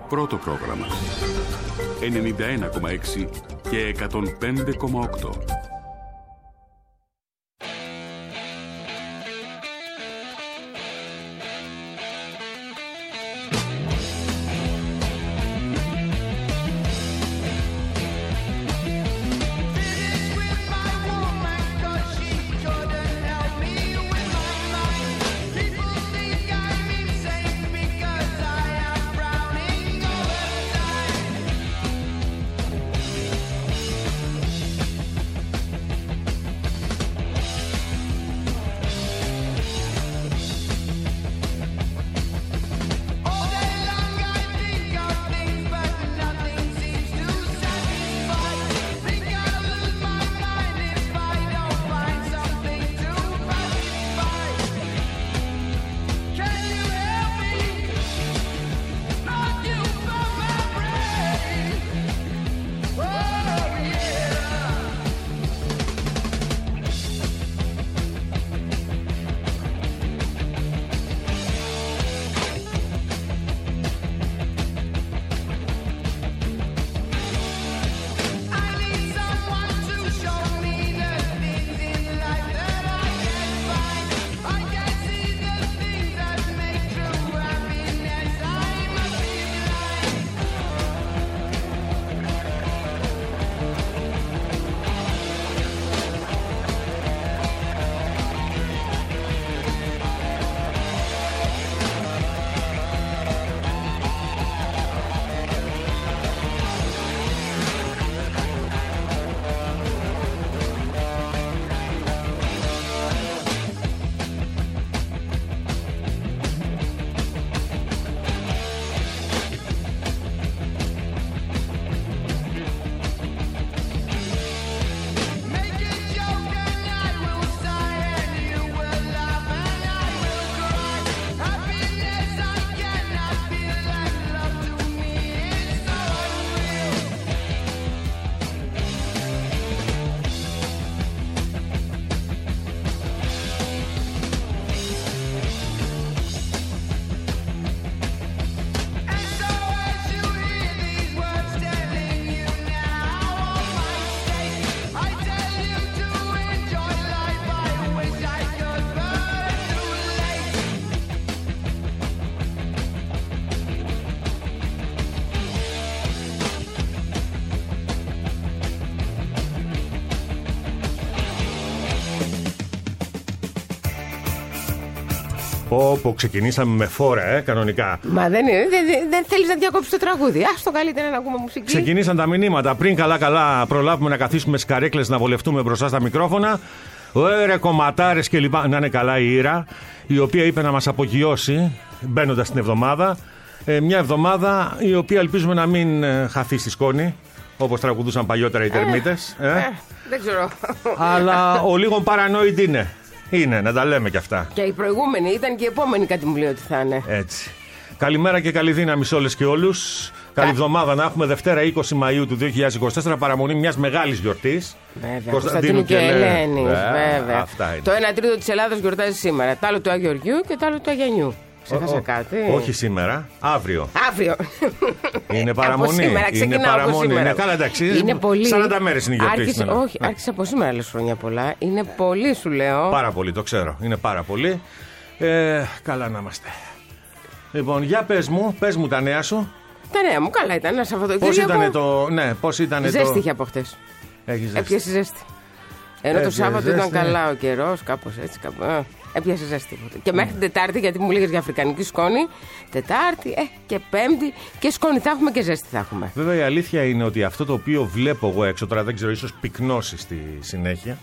Πρώτο πρόγραμμα. 91,6 και 105,8. Όπου ξεκινήσαμε με φόρα, κανονικά. Μα δεν θέλεις να διακόψεις το τραγούδι. Ας το καλύτερα να ακούμε μουσική. Ξεκινήσαν τα μηνύματα. Πριν καλά προλάβουμε να καθίσουμε στις καρέκλες να βολευτούμε μπροστά στα μικρόφωνα. Ωραία, κομματάρες και λοιπά. Να είναι καλά η Ήρα, η οποία είπε να μας απογειώσει μπαίνοντας στην εβδομάδα. Μια εβδομάδα η οποία ελπίζουμε να μην χαθεί στη σκόνη, όπως τραγουδούσαν παλιότερα οι τερμίτες. Δεν ξέρω. Αλλά ο λίγο παρανόητη είναι. Είναι, να τα λέμε κι αυτά. Και η προηγούμενη ήταν και η επόμενη, κάτι μου λέει ότι θα είναι. Έτσι. Καλημέρα και καλή δύναμη σε όλες και όλους. Καλή εβδομάδα να έχουμε. Δευτέρα 20 Μαΐου του 2024, παραμονή μιας μεγάλης γιορτής. Βέβαια. Κωνσταντίνου και Ελένης. Βέβαια. Αυτά είναι. Το 1/3 της Ελλάδας γιορτάζει σήμερα. Τ' άλλο του Αγιοργιού και τ' άλλο του Αγιανιού. Ξέχασα κάτι. Όχι σήμερα, αύριο. Αύριο. Είναι παραμονή. Από σήμερα, είναι παραμονή. σήμερα. Είναι καλά, εντάξει. Είναι πολύ. 40 μέρες είναι η γιορτή. Όχι, άρχισε από σήμερα, λες χρόνια πολλά. Είναι πολύ, σου λέω. Πάρα πολύ, το ξέρω. Είναι πάρα πολύ. Καλά να είμαστε. Λοιπόν, για πες μου τα νέα σου. Τα νέα μου, καλά ήταν. Ένα Σαββατοκύριακο. Πώς ήταν ζέστη είχε από χτες. Έπιασε ζέστη. Ενώ το Σάββατο ήταν καλά ο καιρός, κάπως έτσι. Έπιασε ζέστη. Και μέχρι την Τετάρτη, γιατί μου λέγες για αφρικανική σκόνη, Τετάρτη και Πέμπτη και σκόνη θα έχουμε και ζέστη θα έχουμε. Βέβαια η αλήθεια είναι ότι αυτό το οποίο βλέπω εγώ έξω, τώρα δεν ξέρω, ίσως πυκνώσει στη συνέχεια,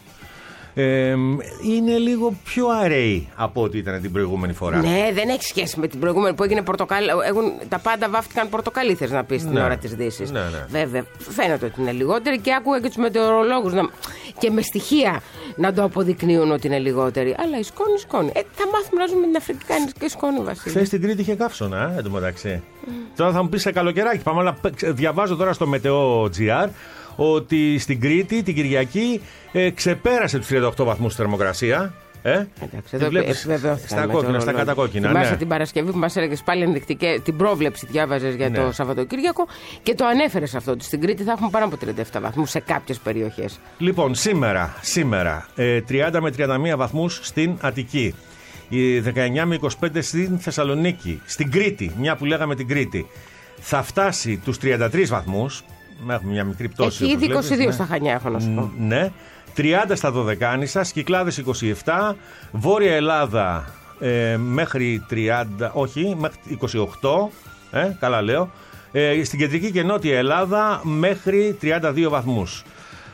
είναι λίγο πιο αραιή από ό,τι ήταν την προηγούμενη φορά. Ναι, δεν έχει σχέση με την προηγούμενη που έγινε πορτοκάλι. Τα πάντα βάφτηκαν πορτοκαλί, θες να πεις, την ώρα της Δύσης. Ναι. Βέβαια, φαίνεται ότι είναι λιγότερη και άκουγα και τους μετεωρολόγους και με στοιχεία να το αποδεικνύουν ότι είναι λιγότερη. Αλλά η σκόνη. Θα μάθουμε να ζούμε με την αφρικανική σκόνη, Βασίλη. Χθες την Τρίτη είχε καύσωνα, εν τω μεταξύ. Τώρα θα μου πεις σε καλοκαιράκι. Πάμε, αλλά διαβάζω τώρα στο Meteo.gr ότι στην Κρήτη την Κυριακή ξεπέρασε τους 38 βαθμούς θερμοκρασία. Εντάξει, εδώ στα κόκκινα, στα κατακόκκινα. Θυμάσαι την Παρασκευή που μας έλεγες πάλι ενδεικτική, την πρόβλεψη διάβαζες για το Σαββατοκύριακο και το ανέφερες αυτό, ότι στην Κρήτη θα έχουμε πάνω από 37 βαθμούς σε κάποιες περιοχές. Λοιπόν, σήμερα 30 με 31 βαθμούς στην Αττική, 19 με 25 στην Θεσσαλονίκη, στην Κρήτη, μια που λέγαμε την Κρήτη, θα φτάσει τους 33 βαθμούς. Έχουμε μια μικρή πτώση. Έχει ήδη 22 στα Χανιά, έχω να σου πω. Ναι. 30 στα Δωδεκάνησα, Κυκλάδες 27, Βόρεια Ελλάδα μέχρι 30, όχι, μέχρι 28, καλά λέω, στην Κεντρική και Νότια Ελλάδα μέχρι 32 βαθμούς.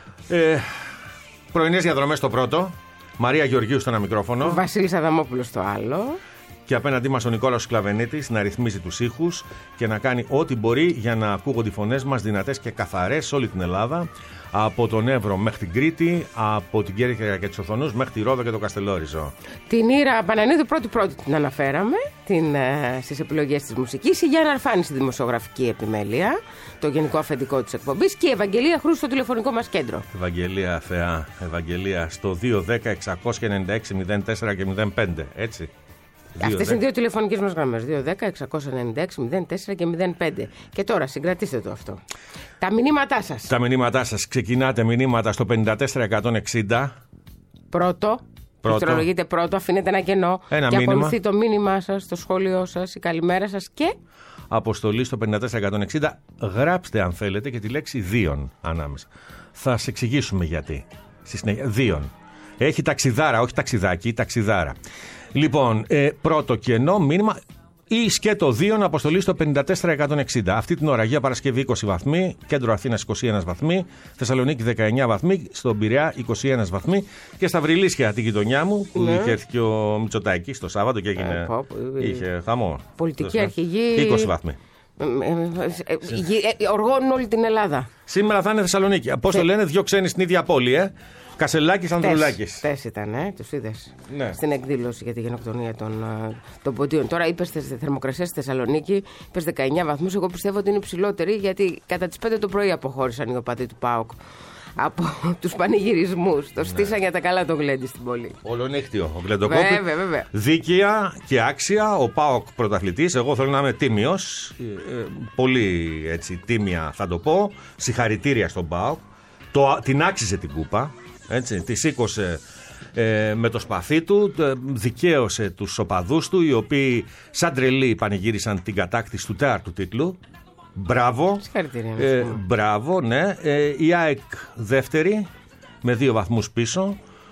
Πρωινές διαδρομές στο πρώτο, Μαρία Γεωργίου στο ένα μικρόφωνο. Βασίλης Αδαμόπουλος στο άλλο. Και απέναντί μας ο Νικόλαος Σκλαβενίτης να ρυθμίζει τους ήχους και να κάνει ό,τι μπορεί για να ακούγονται οι φωνές μας δυνατές και καθαρές σε όλη την Ελλάδα. Από τον Εύρο μέχρι την Κρήτη, από την Κέρκυρα και τους Οθονούς μέχρι τη Ρόδο και το Καστελόριζο. Την Ήρα Πανανίδου πρώτη την αναφέραμε στις επιλογές της μουσικής. Η Γιάννα Αρφάνη στη δημοσιογραφική επιμέλεια, το γενικό αφεντικό της εκπομπής, και η Ευαγγελία Χρούστο στο τηλεφωνικό μας κέντρο. Ευαγγελία Θεά, Ευαγγελία στο 210 696 04 και 05, έτσι. Αυτές είναι δύο τηλεφωνικές μας γραμμές. 210 696 04 και 05. Και τώρα συγκρατήστε το αυτό. Τα μηνύματά σας. Τα μηνύματά σας. Ξεκινάτε μηνύματα στο 54160. Πρώτο. Πληκτρολογείτε πρώτο, αφήνετε ένα κενό. Ένα και μήνυμα. Ακολουθεί το μήνυμά σας, το σχόλιο σας, η καλημέρα σας και. Αποστολή στο 54160. Γράψτε αν θέλετε και τη λέξη δίον ανάμεσα. Θα σε εξηγήσουμε γιατί. Στη συνέχεια. Δίον. Έχει ταξιδάρα, όχι ταξιδάκι, ταξιδάρα. Λοιπόν, πρώτο κενό μήνυμα ή σκέτο 2 αποστολή στο 54160. Αυτή την ώρα Αγία Παρασκευή 20 βαθμοί, κέντρο Αθήνας 21 βαθμοί, Θεσσαλονίκη 19 βαθμοί, στον Πειραιά 21 βαθμοί και στα Βρυλίσια, τη γειτονιά μου, που είχε έρθει και ο Μητσοτάκης το Σάββατο και έγινε. Είχε χαμό. Πολιτική αρχηγή. 20 βαθμοί. Οργώνουν όλη την Ελλάδα. Σήμερα θα είναι Θεσσαλονίκη. Πώς το λένε, δύο ξένοι στην ίδια πόλη, Κασελάκης, Ανδρουλάκης. Χθες ήταν, τους είδες στην εκδήλωση για τη γενοκτονία των Ποντίων. Τώρα είπες θερμοκρασία στη Θεσσαλονίκη, είπες 19 βαθμούς. Εγώ πιστεύω ότι είναι υψηλότερη, γιατί κατά τις 5 το πρωί αποχώρησαν οι οπαδοί του ΠΑΟΚ από τους πανηγυρισμούς. Το στήσαν για τα καλά το γλέντι στην πόλη. Ολονύχτιο ο Γλεντοκόπη. Βέβαια. Δίκαια και άξια. Ο ΠΑΟΚ πρωταθλητής. Εγώ θέλω να είμαι τίμιος. Πολύ έτσι τίμια θα το πω. Συγχαρητήρια στον ΠΑΟΚ. Την άξιζε την κούπα. Έτσι, τη σήκωσε με το σπαθί του, δικαίωσε τους οπαδούς του, οι οποίοι σαν τρελοί πανηγύρισαν την κατάκτηση του 4ου τίτλου. Μπράβο. Μπράβο, ναι. Η ΑΕΚ δεύτερη με 2 βαθμούς πίσω.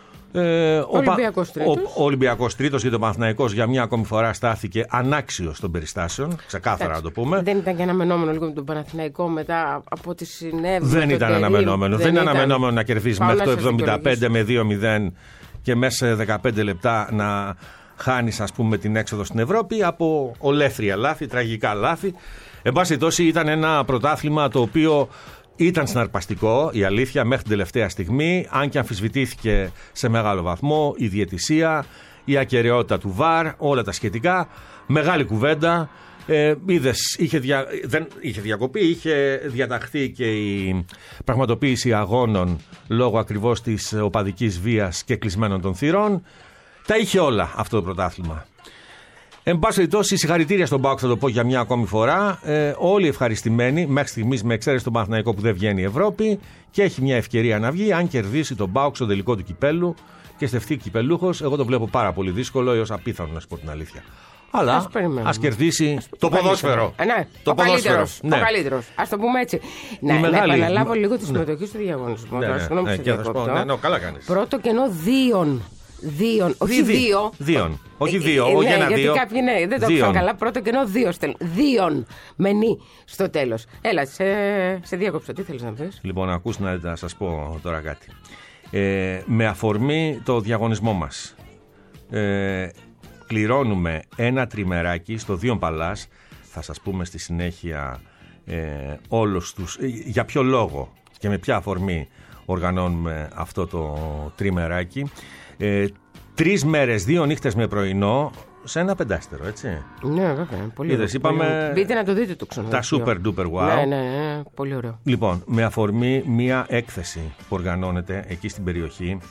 Ο Ολυμπιακός τρίτος και ο Παναθηναϊκός για μια ακόμη φορά στάθηκε ανάξιος των περιστάσεων. Ξεκάθαρα να το πούμε. Δεν ήταν και αναμενόμενο λίγο με τον Παναθηναϊκό μετά από ό,τι συνέβη. Δεν ήταν αναμενόμενο. Δεν ήταν αναμενόμενο να κερδίσει μέχρι το 75 με 2-0 και μέσα σε 15 λεπτά να χάνεις, ας πούμε, την έξοδο στην Ευρώπη από ολέθρια λάθη, τραγικά λάθη. Εν πάση περιπτώσει, ήταν ένα πρωτάθλημα το οποίο ήταν συναρπαστικό, η αλήθεια, μέχρι την τελευταία στιγμή, αν και αμφισβητήθηκε σε μεγάλο βαθμό η διαιτησία, η του ΒΑΡ, όλα τα σχετικά. Μεγάλη κουβέντα. Είδες, δεν είχε διακοπεί, είχε διαταχθεί και η πραγματοποίηση αγώνων λόγω ακριβώς της οπαδικής βίας και κλεισμένων των θυρών. Τα είχε όλα αυτό το πρωτάθλημα. Εν πάση περιπτώσει, συγχαρητήρια στον ΠΑΟΚ, θα το πω για μια ακόμη φορά. Όλοι ευχαριστημένοι, μέχρι στιγμής, με εξαίρεση τον Παναθηναϊκό που δεν βγαίνει η Ευρώπη και έχει μια ευκαιρία να βγει, αν κερδίσει τον ΠΑΟΚ στο τελικό του κυπέλου και στεφτεί κυπελούχος. Εγώ το βλέπω πάρα πολύ δύσκολο, έως απίθανο, να σου πω την αλήθεια. Αλλά ας κερδίσει το ποδόσφαιρο. Ναι, το καλύτερος. Ο καλύτερος. Ας το πούμε έτσι. Να επαναλάβω λίγο τη συμμετοχή στο διαγωνισμό. Καλά κάνεις. Πρώτο κενό Δίον, όχι δύο. Όχι δύο, όχι ένα δύο. Γιατί κάποιοι δεν το έκαναν καλά. Πρώτο κενό Δίον. Μενή στο τέλος. Έλα, σε διάκοψα. Τι θέλεις να πεις? Λοιπόν, ακούς να σας πω τώρα κάτι. Με αφορμή το διαγωνισμό μας, κληρώνουμε ένα τριμεράκι στο Δίον Παλάς. Θα σας πούμε στη συνέχεια όλους τους για ποιο λόγο και με ποια αφορμή οργανώνουμε αυτό το τριμεράκι. 3 μέρες, 2 νύχτες με πρωινό σε ένα 5άστερο, έτσι. Ναι, βέβαια. Πολύ ωραίο. Είπαμε. Μπείτε να το δείτε το ξενοδοχείο. Τα super duper wow. Ναι, πολύ ωραίο. Λοιπόν, με αφορμή μια έκθεση που οργανώνεται εκεί στην περιοχή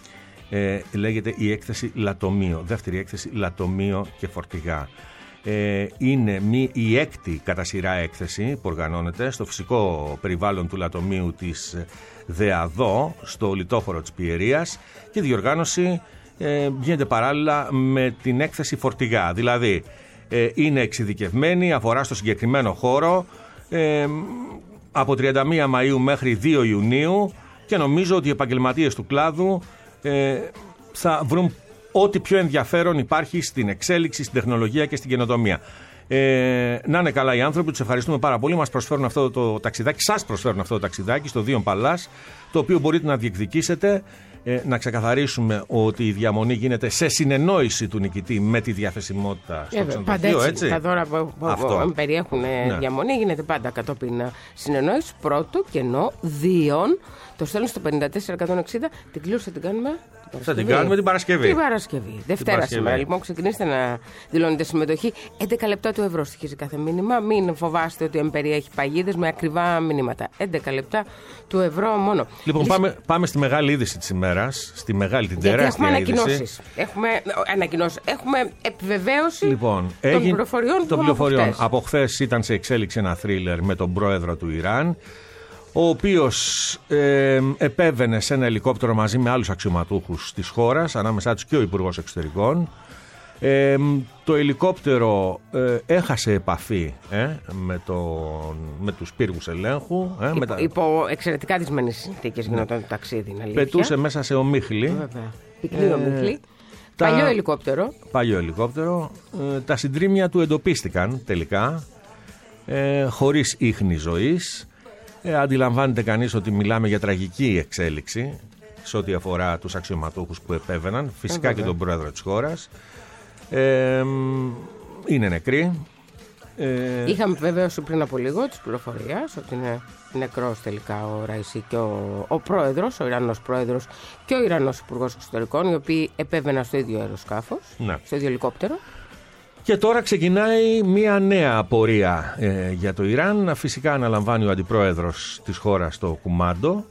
λέγεται η έκθεση Λατομείο, δεύτερη έκθεση Λατομείο και Φορτηγά. Είναι η έκτη κατά σειρά έκθεση που οργανώνεται στο φυσικό περιβάλλον του Λατομείου της ΔΕΑΔΟ, στο λιτόφορο της Πιερίας, και η διοργάνωση γίνεται παράλληλα με την έκθεση Φορτηγά. Δηλαδή είναι εξειδικευμένη, αφορά στο συγκεκριμένο χώρο από 31 Μαΐου μέχρι 2 Ιουνίου, και νομίζω ότι οι επαγγελματίες του κλάδου θα βρουν ό,τι πιο ενδιαφέρον υπάρχει στην εξέλιξη, στην τεχνολογία και στην καινοτομία. Να είναι καλά οι άνθρωποι, τους ευχαριστούμε πάρα πολύ. Μας προσφέρουν αυτό το ταξιδάκι, σας προσφέρουν αυτό το ταξιδάκι στο Δίον Παλάς, το οποίο μπορείτε να διεκδικήσετε. Να ξεκαθαρίσουμε ότι η διαμονή γίνεται σε συνεννόηση του νικητή με τη διαθεσιμότητα στο ξενοδοχείο, έτσι. Τα δώρα που περιέχουν διαμονή γίνεται πάντα κατόπιν συνεννόηση. Πρώτο κενό, Δίον. Το στέλνω στο 54160. Την κλήρωση την κάνουμε. Θα την κάνουμε την Παρασκευή. Την Παρασκευή. Δευτέρα σήμερα. Λοιπόν, ξεκινήστε να δηλώνετε συμμετοχή. 11 λεπτά του ευρώ στοιχίζει κάθε μήνυμα. Μην φοβάστε ότι εμπεριέχει παγίδες με ακριβά μηνύματα. 11 λεπτά του ευρώ μόνο. Λοιπόν, πάμε στη μεγάλη είδηση της ημέρας. Στη μεγάλη, την τεράστια είδηση. Έχουμε ανακοινώσεις. Έχουμε επιβεβαίωση των πληροφοριών. Από χθες ήταν σε εξέλιξη ένα θρίλερ με τον πρόεδρο του Ιράν, ο οποίος επέβαινε σε ένα ελικόπτερο μαζί με άλλους αξιωματούχους της χώρας, ανάμεσά τους και ο Υπουργός Εξωτερικών. Το ελικόπτερο έχασε επαφή με τους πύργους ελέγχου. Υπό εξαιρετικά δυσμενείς συνθήκες γινόταν το ταξίδι. Πετούσε μέσα σε ομίχλη. Πυκνή ομίχλη. Παλιό ελικόπτερο. Τα συντρίμμια του εντοπίστηκαν τελικά, χωρίς ίχνη ζωής. Αντιλαμβάνεται κανείς ότι μιλάμε για τραγική εξέλιξη σε ό,τι αφορά τους αξιωματούχους που επέβαιναν, φυσικά και τον πρόεδρο της χώρας. Είναι νεκροί. Είχαμε βεβαίωση πριν από λίγο της πληροφορίας ότι είναι νεκρός τελικά ο Ραΐσι και ο πρόεδρος, ο Ιρανός πρόεδρος και ο Ιρανός υπουργός εξωτερικών, οι οποίοι επέβαιναν στο ίδιο αεροσκάφος, στο ίδιο ελικόπτερο. Και τώρα ξεκινάει μια νέα πορεία για το Ιράν. Φυσικά αναλαμβάνει ο αντιπρόεδρος της χώρας το κουμάντο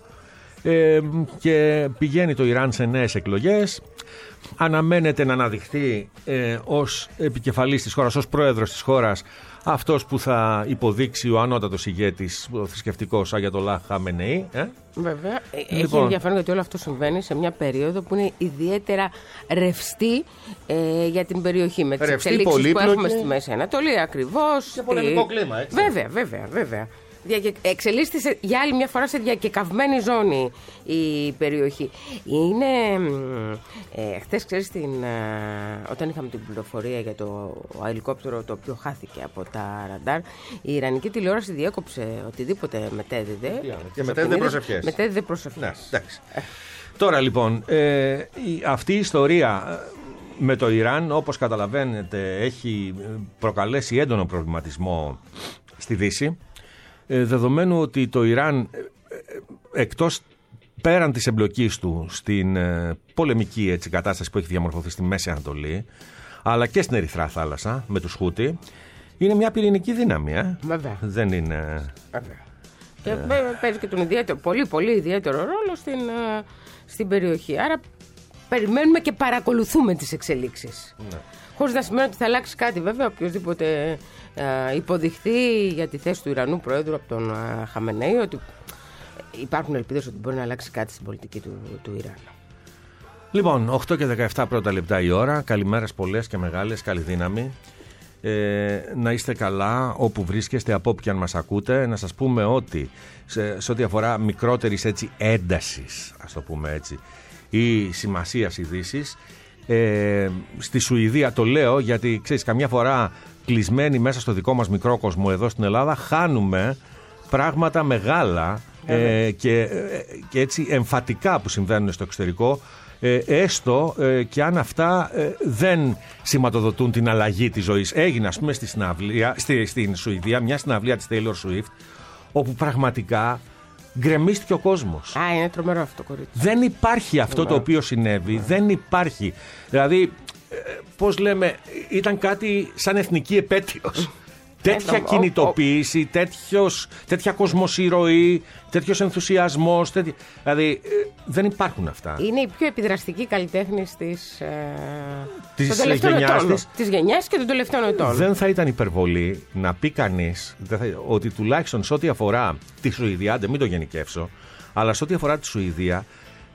και πηγαίνει το Ιράν σε νέες εκλογές. Αναμένεται να αναδειχθεί ως επικεφαλής της χώρας, ως πρόεδρος της χώρας, αυτός που θα υποδείξει ο ανώτατος ηγέτης, ο θρησκευτικός Αγιατολάχ Χαμενεή. Βέβαια. Έχει ενδιαφέρον γιατί όλο αυτό συμβαίνει σε μια περίοδο που είναι ιδιαίτερα ρευστή για την περιοχή. Με τις εξελίξεις που έχουμε στη Μέση Ανατολή, ακριβώς. Και πολεμικό κλίμα, έτσι. Βέβαια. Εξελίσσεται για άλλη μια φορά σε διακεκαυμένη ζώνη η περιοχή. Είναι χτες, ξέρεις, όταν είχαμε την πληροφορία για το ελικόπτερο το οποίο χάθηκε από τα ραντάρ, η Ιρανική τηλεόραση διέκοψε οτιδήποτε μετέδιδε. Και μετέδιδε προσευχές. Ναι, εντάξει. Τώρα λοιπόν, αυτή η ιστορία με το Ιράν, όπως καταλαβαίνετε, έχει προκαλέσει έντονο προβληματισμό στη Δύση. Δεδομένου ότι το Ιράν, εκτός πέραν της εμπλοκής του στην πολεμική κατάσταση που έχει διαμορφωθεί στη Μέση Ανατολή, αλλά και στην Ερυθρά Θάλασσα με τους Χούτι, είναι μια πυρηνική δύναμη. Βέβαια. Δεν είναι. Βέβαια. Και παίζει και τον πολύ ιδιαίτερο ρόλο στην περιοχή. Άρα περιμένουμε και παρακολουθούμε τις εξελίξεις. Ναι. Χωρίς να σημαίνει ότι θα αλλάξει κάτι, βέβαια, οποιοδήποτε υποδειχθεί για τη θέση του Ιρανού Προέδρου από τον Χαμενεή, ότι υπάρχουν ελπίδες ότι μπορεί να αλλάξει κάτι στην πολιτική του Ιράν. Λοιπόν, 8 και 17 πρώτα λεπτά η ώρα. Καλημέρες πολλές και μεγάλες, καλή δύναμη. Να είστε καλά όπου βρίσκεστε, από όπου και αν μας ακούτε. Να σας πούμε ότι σε ό,τι αφορά μικρότερης έντασης, ας το πούμε έτσι, ή σημασίας ειδήσεις, στη Σουηδία, το λέω γιατί ξέρεις, καμιά φορά κλεισμένοι μέσα στο δικό μας μικρό κόσμο εδώ στην Ελλάδα χάνουμε πράγματα μεγάλα και έτσι εμφατικά που συμβαίνουν στο εξωτερικό, έστω και αν αυτά δεν σηματοδοτούν την αλλαγή της ζωής. Έγινε, ας πούμε, στην Σουηδία μια συναυλία της Taylor Swift, όπου πραγματικά γκρεμίστηκε ο κόσμος. Είναι τρομερό αυτό, κορίτσι. Δεν υπάρχει αυτό το οποίο συνέβη. Δεν υπάρχει. Δηλαδή, πώς λέμε, ήταν κάτι σαν εθνική επέτειος. τέτοια κινητοποίηση, τέτοια κοσμοσυρωή, τέτοιος ενθουσιασμός. Δηλαδή δεν υπάρχουν αυτά. Είναι η πιο επιδραστική καλλιτέχνης της γενιάς και των τελευταίων ετών. Δεν θα ήταν υπερβολή να πει κανείς ότι τουλάχιστον σε ό,τι αφορά τη Σουηδία, δεν μην το γενικεύσω, αλλά σε ό,τι αφορά τη Σουηδία,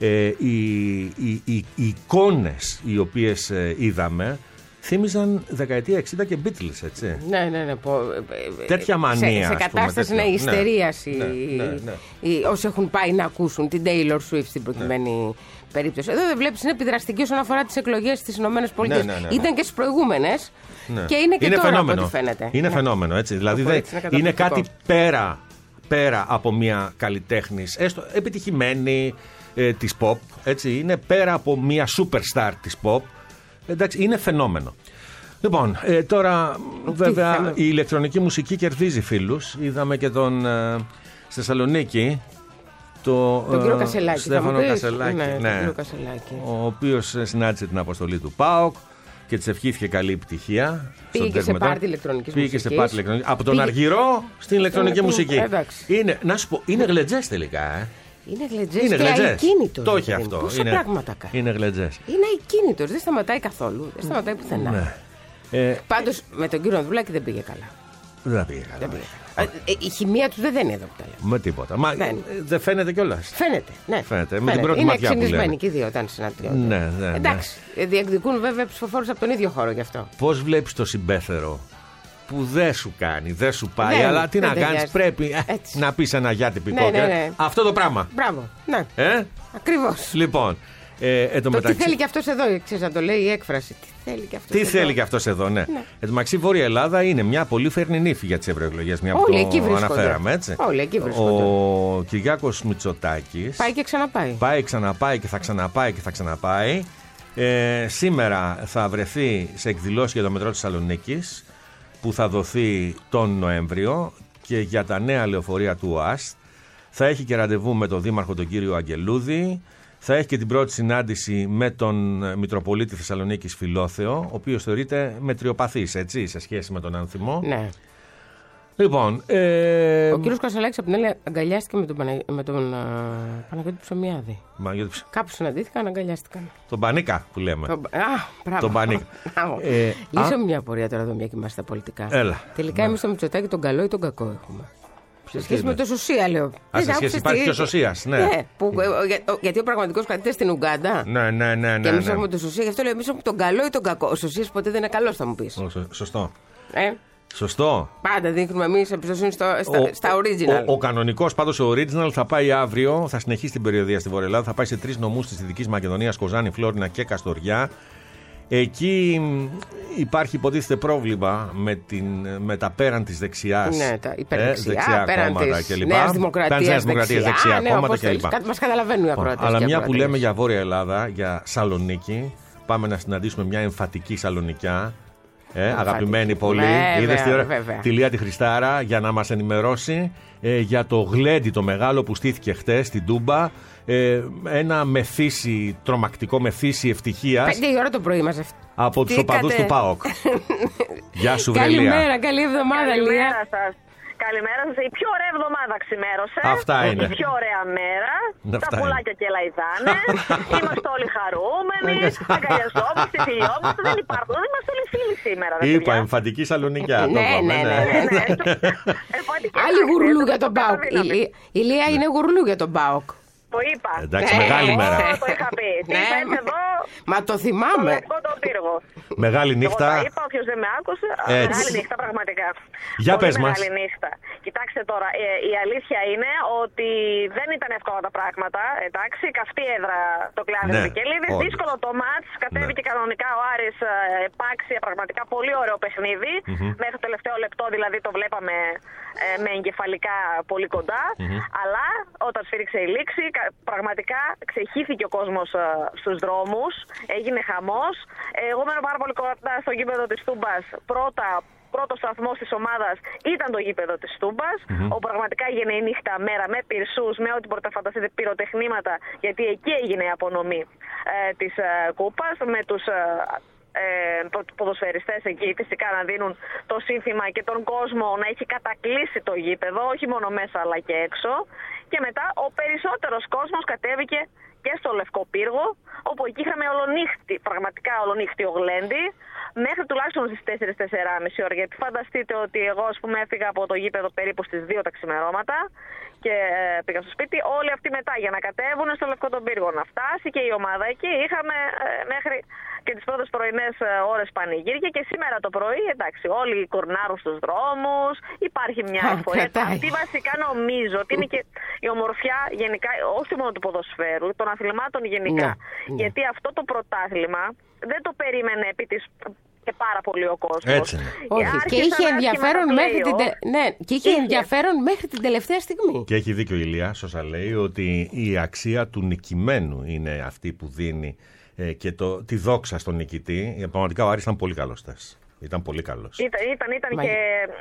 οι εικόνες οι οποίες είδαμε θύμιζαν δεκαετία 60 και Beatles, έτσι. Ναι. Τέτοια μανία. Σε κατάσταση ιστερίας όσοι έχουν πάει να ακούσουν την Taylor Swift στην προκειμένη περίπτωση. Εδώ δεν βλέπεις, είναι επιδραστική όσον αφορά τις εκλογές στις ΗΠΑ. Ήταν και στις προηγούμενες και είναι και τώρα από ό,τι φαίνεται. Είναι φαινόμενο, έτσι. Δηλαδή είναι κάτι πέρα από μια καλλιτέχνης, έστω επιτυχημένη της pop, έτσι. Είναι πέρα από μια superstar της pop. Εντάξει, είναι φαινόμενο. Λοιπόν, τώρα βέβαια η ηλεκτρονική μουσική κερδίζει φίλους. Είδαμε και τον στη Θεσσαλονίκη τον κύριο Κασελάκη, Στέφανο Κασελάκη, ναι, ο οποίος συνάντησε την αποστολή του ΠΑΟΚ και της ευχήθηκε καλή επιτυχία. Πήγε και σε πάρτι ηλεκτρονικής μουσικής. Από τον Αργυρό στην ηλεκτρονική μουσική. Να σου πω, είναι γλεντζές τελικά, Είναι γλεντζές και αικίνητος. Το έχει αυτό. Πόσα πράγματα κάνει. Είναι γλεντζές. Είναι αικίνητος. Δεν σταματάει καθόλου. Δεν σταματάει πουθενά. Πάντως με τον κύριο Ανδρουλάκη δεν πήγε καλά. Δεν πήγε καλά. Η χημεία του δεν είναι εδώ που τα λέμε. Με τίποτα. Μα δεν φαίνεται κιόλας. Φαίνεται. Με την πρώτη είναι ματιά που εξυνισμένοι και οι δύο όταν συναντιόνται. Εντάξει. Διεκδικούν βέβαια ψηφοφόρους από τον ίδιο χώρο γι' αυτό. Πώς βλέπεις το συμπέθερο που δεν σου κάνει, δεν σου πάει, αλλά τι να κάνεις, πρέπει να πεις ένα γεια τυπικό. Αυτό το πράγμα. Μπράβο. Ναι. Ακριβώς. Λοιπόν. Τι θέλει και αυτός εδώ, ξέρεις να το λέει η έκφραση. Τι θέλει και αυτός εδώ, ναι. Εν τω μεταξύ, η Βόρεια Ελλάδα είναι μια πολύ φέρνη νύφη για τις ευρωεκλογές. Μια που το αναφέραμε, έτσι. Όλοι εκεί βρίσκονται. Ο Κυριάκος Μητσοτάκης πάει και θα ξαναπάει. Σήμερα θα βρεθεί σε εκδηλώσεις για το μετρό της Θεσσαλονίκης που θα δοθεί τον Νοέμβριο και για τα νέα λεωφορεία του ΟΑΣΤ. Θα έχει και ραντεβού με τον Δήμαρχο τον κύριο Αγγελούδη. Θα έχει και την πρώτη συνάντηση με τον Μητροπολίτη Θεσσαλονίκης Φιλόθεο, ο οποίος θεωρείται μετριοπαθής, έτσι, σε σχέση με τον Άνθιμο. Ναι. Λοιπόν, ο κύριος Κασελάκης από την άλλη αγκαλιάστηκε με τον Παναγιώτη Ψωμιάδη. Κάπου συναντήθηκαν, αγκαλιάστηκαν. Τον Πανίκα που λέμε. Μπράβο. Τον Πανίκα. Λύσαμε μια απορία τώρα εδώ, μια και είμαστε στα πολιτικά. Έλα. Τελικά εμείς στο Μητσοτάκη τον καλό ή τον κακό έχουμε. Σε σχέση με το Σωσία, λέω. Σε σχέση υπάρχει και ο Σωσίας, ναι. Γιατί ο πραγματικός κρατητής στην Ουγκάντα. Ναι. Και εμείς έχουμε το Σωσία, γι' αυτό λέω εμείς έχουμε τον καλό ή τον κακό. Ο Σωσίας ποτέ δεν είναι καλός, θα μου πεις. Σωστό. Σωστό. Πάντα δείχνουμε εμείς εμπιστοσύνη στα original. Ο κανονικός πάντως ο original θα πάει αύριο, θα συνεχίσει την περιοδία στη Βόρεια Ελλάδα, θα πάει σε 3 νομούς της Δυτικής Μακεδονίας, Κοζάνη, Φλόρινα και Καστοριά. Εκεί υπάρχει υποτίθεται πρόβλημα με τα πέραν της δεξιάς. Ναι, τα υπερδεξιά, πέραν της Νέας Δημοκρατίας δεξιά κόμματα κλπ. Μας καταλαβαίνουν οι ακροατές. Αλλά μια που λέμε για Βόρεια Ελλάδα, για Σαλονίκη, πάμε να συναντήσουμε μια εμφατική Σαλονικιά. Αγαπημένη πόλη. Είδες τη Λία τη Χριστάρα για να μας ενημερώσει για το γλέντι το μεγάλο που στήθηκε χτες στην Τούμπα. Ένα μεθύσι, τρομακτικό μεθύσι ευτυχίας. 5 η ώρα το πρωί μας. Από τους οπαδούς του ΠΑΟΚ. Γεια σου, Βρελία. Καλημέρα, καλή εβδομάδα, Λία. Καλημέρα σας. Η πιο ωραία εβδομάδα ξημέρωσε. Αυτά είναι. Η πιο ωραία μέρα. Τα πουλάκια και λαϊδάνε. Είμαστε όλοι χαρούμενοι. Αγκαλιαζόμαστε, φιλιόμαστε. Δεν υπάρχουν. Δεν είμαστε όλοι φίλοι σήμερα. Είπα, εμφαντική Σαλονικιά. Ναι. Άλλη γουρλού για τον ΠΑΟΚ. Η Λία είναι γουρλού για τον ΠΑΟΚ. Το είπα. Εντάξει, μεγάλη μέρα. Το είχα πει. Εδώ. Μα το θυμάμαι. Μεγάλη νύχτα. Το είπα, όποιος δεν με άκουσε. Μεγάλη νύχτα, πραγματικά. Για πες μας. Μεγάλη νύχτα. Κοιτάξτε τώρα, η αλήθεια είναι ότι δεν ήταν εύκολα τα πράγματα. Εντάξει, καυτή έδρα το Κλάδι Βικελίδης. Δύσκολο το μάτς. Κατέβηκε κανονικά ο Άρης επάξια. Πραγματικά πολύ ωραίο παιχνίδι. Μέχρι το τελευταίο λεπτό δηλαδή το βλέπαμε με εγκεφαλικά πολύ κοντά. Αλλά όταν σφύριξε η λήξη, πραγματικά ξεχύθηκε ο κόσμος στους δρόμους. Έγινε χαμός. Εγώ μένω πάρα πολύ κοντά στο γήπεδο της Τούμπας. Πρώτο σταθμό της ομάδας ήταν το γήπεδο της Τούμπας, όπου πραγματικά έγινε η νύχτα μέρα με πυρσούς, με ό,τι μπορείτε να φανταστείτε, πυροτεχνήματα, γιατί εκεί έγινε η απονομή της κούπας, με τους ποδοσφαιριστές εκεί φυσικά να δίνουν το σύνθημα και τον κόσμο να έχει κατακλείσει το γήπεδο, όχι μόνο μέσα αλλά και έξω. Και μετά ο περισσότερος κόσμος κατέβηκε και στο Λευκό Πύργο, όπου εκεί είχαμε ολονύχτη, πραγματικά ολονύχτη ο γλέντι, μέχρι τουλάχιστον στις 4-4.30 ώρα. Γιατί φανταστείτε ότι εγώ, ας πούμε, έφυγα από το γήπεδο περίπου στις 2 τα ξημερώματα και πήγα στο σπίτι. Όλοι αυτοί μετά για να κατέβουν στο Λευκό τον Πύργο να φτάσει και η ομάδα εκεί. Είχαμε μέχρι και τις πρώτες πρωινές ώρες πανηγύρια και σήμερα το πρωί, εντάξει, όλοι κουρνάρουν στους δρόμους, υπάρχει μια εφορία. Αυτή βασικά νομίζω ότι είναι και η ομορφιά γενικά, όχι μόνο του ποδοσφαίρου, των αθλημάτων γενικά. Γιατί αυτό το πρωτάθλημα δεν το περίμενε επί της και πάρα πολύ ο κόσμος. Έτσι. Και είχε ενδιαφέρον μέχρι την τελευταία στιγμή. Και έχει δίκιο η Ηλία, σωστά λέει, ότι η αξία του νικημένου είναι αυτή που δίνει και τη δόξα στον νικητή. Πραγματικά ο Άρης ήταν πολύ καλός. Ήταν πολύ καλός. Ήταν και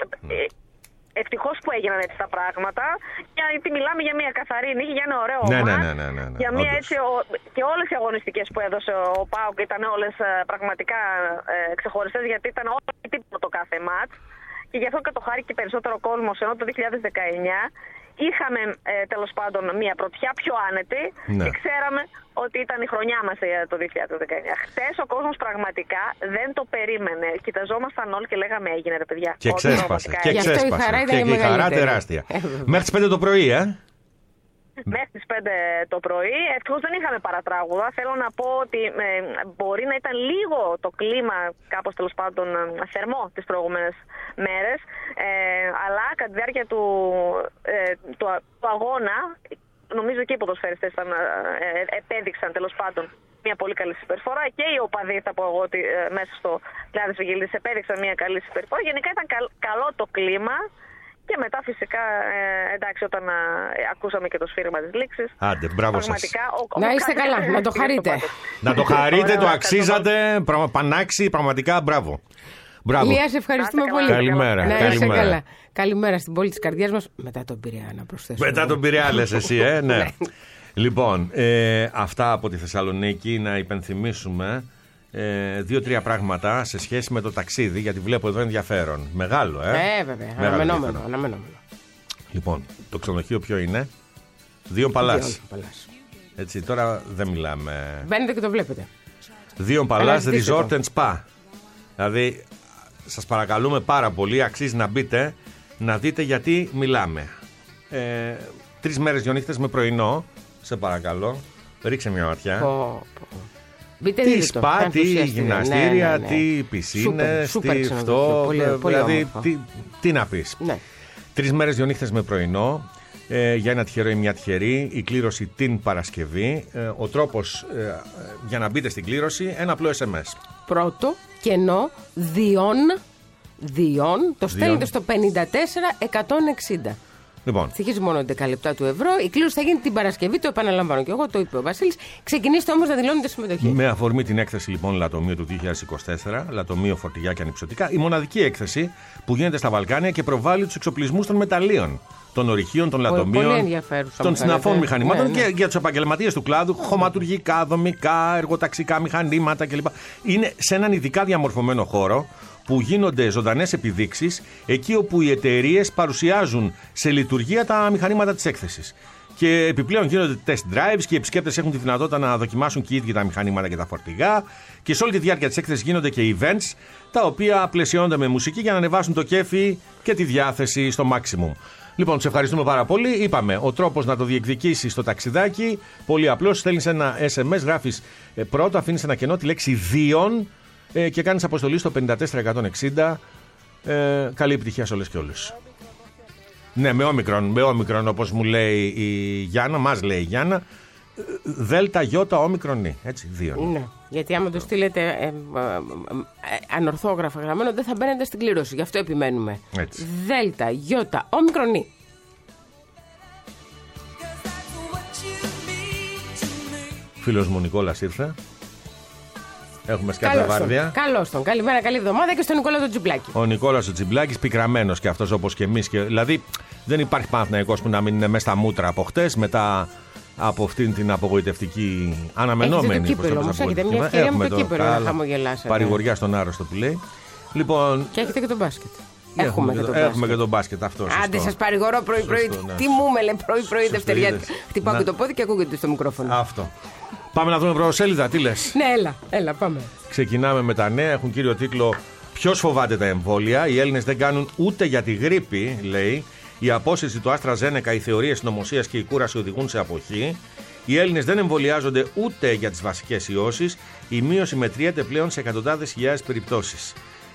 ευτυχώς που έγιναν έτσι τα πράγματα. Γιατί μιλάμε για μια καθαρή νίκη, για ένα ωραίο μάτς. Ναι. Για μια έτσι, και όλες οι αγωνιστικές που έδωσε ο ΠΑΟΚ ήταν όλες πραγματικά ξεχωριστές, γιατί ήταν όλο τίποτα το κάθε μάτς. Και γι' αυτό και το χάρηκε περισσότερο κόσμο, ενώ το 2019 είχαμε τέλος πάντων μια πρωτιά πιο άνετη και ξέραμε ότι ήταν η χρονιά μας το 2019. Χτες ο κόσμος πραγματικά δεν το περίμενε. Κοιταζόμασταν όλοι και λέγαμε έγινε ρε παιδιά. Και ξέσπασε. Και η χαρά τεράστια. Μέχρι τις 5 το πρωί, Μέχρι τις 5 το πρωί. Ευτυχώς δεν είχαμε παρατράγουδα. Θέλω να πω ότι μπορεί να ήταν λίγο το κλίμα κάπως τέλος πάντων θερμό τις προηγούμενες μέρες. Αλλά κατά τη διάρκεια του αγώνα, νομίζω και οι ποδοσφαιριστές επέδειξαν τέλος πάντων μια πολύ καλή συμπεριφορά. Και οι οπαδοί, θα πω εγώ, ότι μέσα στο κλάδι της Βιγγελίδης επέδειξαν μια καλή συμπεριφορά. Γενικά ήταν καλό το κλίμα. Και μετά φυσικά, εντάξει, όταν ακούσαμε και το σφύριγμα της λήξης. Άντε, μπράβο σας. Να είστε καλά, να το χαρείτε. Να το χαρείτε, το αξίζατε, πανάξι, πραγματικά μπράβο. Ηλία, σε ευχαριστούμε πολύ. Καλημέρα. Να είστε καλά. Καλημέρα στην πόλη της καρδιάς μας. Μετά τον Πειραιά, να προσθέσουμε. Μετά τον Πειραιά, λες εσύ, ναι. Λοιπόν, αυτά από τη Θεσσαλονίκη, να υπενθυμίσουμε 2-3 πράγματα σε σχέση με το ταξίδι, γιατί βλέπω εδώ ενδιαφέρον. Μεγάλο, βέβαια. Αναμενόμενο. Λοιπόν, το ξενοδοχείο ποιο είναι? Δίον Παλάς. Έτσι, τώρα δεν μιλάμε. Μπαίνετε και το βλέπετε. Δίον Παλάς Resort and Spa. Δηλαδή, σας παρακαλούμε πάρα πολύ, αξίζει να μπείτε, να δείτε γιατί μιλάμε. 3 μέρες 2 νύχτες με πρωινό. Σε παρακαλώ, ρίξε μια ματιά. Τι σπα, τι γυμναστήρια, τι πισίνες, τι αυτό. Δηλαδή, τι να πεις. 3 μέρες 2 νύχτες με πρωινό. Για ένα τυχερό ή μια τυχερή. Η κλήρωση την Παρασκευή. Ο τρόπος για να μπείτε στην κλήρωση, ένα απλό SMS. Πρώτο, κενό, διόν, το στέλνετε στο 54160. Λοιπόν. Στοιχίζει μόνο 11 λεπτά του ευρώ. Η κλήρωση θα γίνει την Παρασκευή, το επαναλαμβάνω και εγώ, το είπε ο Βασίλης. Ξεκινήστε όμως να δηλώνετε συμμετοχή. Με αφορμή την έκθεση λοιπόν Λατομείο του 2024, Λατομείο Φορτηγά και Ανυψωτικά, η μοναδική έκθεση που γίνεται στα Βαλκάνια και προβάλλει τους εξοπλισμούς των μεταλλίων, των ορυχείων, των λατομείων, των συναφών μηχανημάτων και για τους επαγγελματίες του κλάδου, χωματουργικά, δομικά, εργοταξικά μηχανήματα κλπ. Είναι σε έναν ειδικά διαμορφωμένο χώρο που γίνονται ζωντανές επιδείξεις εκεί όπου οι εταιρείες παρουσιάζουν σε λειτουργία τα μηχανήματα της έκθεσης. Και επιπλέον γίνονται test drives και οι επισκέπτες έχουν τη δυνατότητα να δοκιμάσουν και οι ίδιοι τα μηχανήματα και τα φορτηγά. Και σε όλη τη διάρκεια της έκθεσης γίνονται και events τα οποία πλαισιώνονται με μουσική για να ανεβάσουν το κέφι και τη διάθεση στο maximum. Λοιπόν, σε ευχαριστούμε πάρα πολύ. Είπαμε, ο τρόπος να το διεκδικήσεις στο ταξιδάκι, πολύ απλός. Στέλνεις ένα SMS, γράφεις πρώτα, αφήνεις ένα κενό, τη λέξη Δίον και κάνεις αποστολή στο 54160. Καλή επιτυχία σε όλες και όλους. Ναι, με όμικρον όπως μου λέει η Γιάννα, μας λέει η Γιάννα. Δέλτα γιώτα όμικρον νη, έτσι, Δίον. Ναι, γιατί άμα το στείλετε ανορθόγραφα γραμμένο δεν θα μπαίνετε στην κλήρωση, γι' αυτό επιμένουμε. Έτσι. Δέλτα γιώτα όμικρον νη. Φίλος μου Νικόλας ήρθε. Έχουμε σκάτα βάρδια. Καλώς τον. Καλημέρα, καλή εβδομάδα και στον Νικόλα τον Τζιμπλάκη. Ο Νικόλας ο Τζιμπλάκης, πικραμένος και αυτός όπως και εμείς. Δηλαδή δεν υπάρχει Παναθηναϊκός που να μην είναι μέσα στα μούτρα από χτες. Μετά από αυτήν την απογοητευτική αναμενόμενη. Έχετε το κύπελο όμως, έχετε μια ευκαιρία με το κύπελο να χαμογελάσετε. Παρηγοριά στον άρρωστο που λέει. Λοιπόν, και έχετε και τον μπάσκετ. Έχουμε και τον μπάσκετ αυτό. Άντε, σας παρηγορώ πρωί-πρωί. Τι μου με λέει πρωί-πρωί Δευτεριάτικα. Χτυπάω και το πόδι και ακούγεται στο μικρόφωνο. Αυτό. Πάμε να δούμε πρωτοσέλιδα, τι λες? Ναι, έλα, πάμε. Ξεκινάμε με τα νέα. Έχουν κύριο τίτλο «Ποιος φοβάται τα εμβόλια? Οι Έλληνες δεν κάνουν ούτε για τη γρίπη», λέει. Η απόσυρση του AstraZeneca, οι θεωρίες συνωμοσίας και η κούραση οδηγούν σε αποχή. Οι Έλληνες δεν εμβολιάζονται ούτε για τις βασικές ιώσεις. Η μείωση μετριέται πλέον σε εκατοντάδες χιλιάδες περιπτώσεις.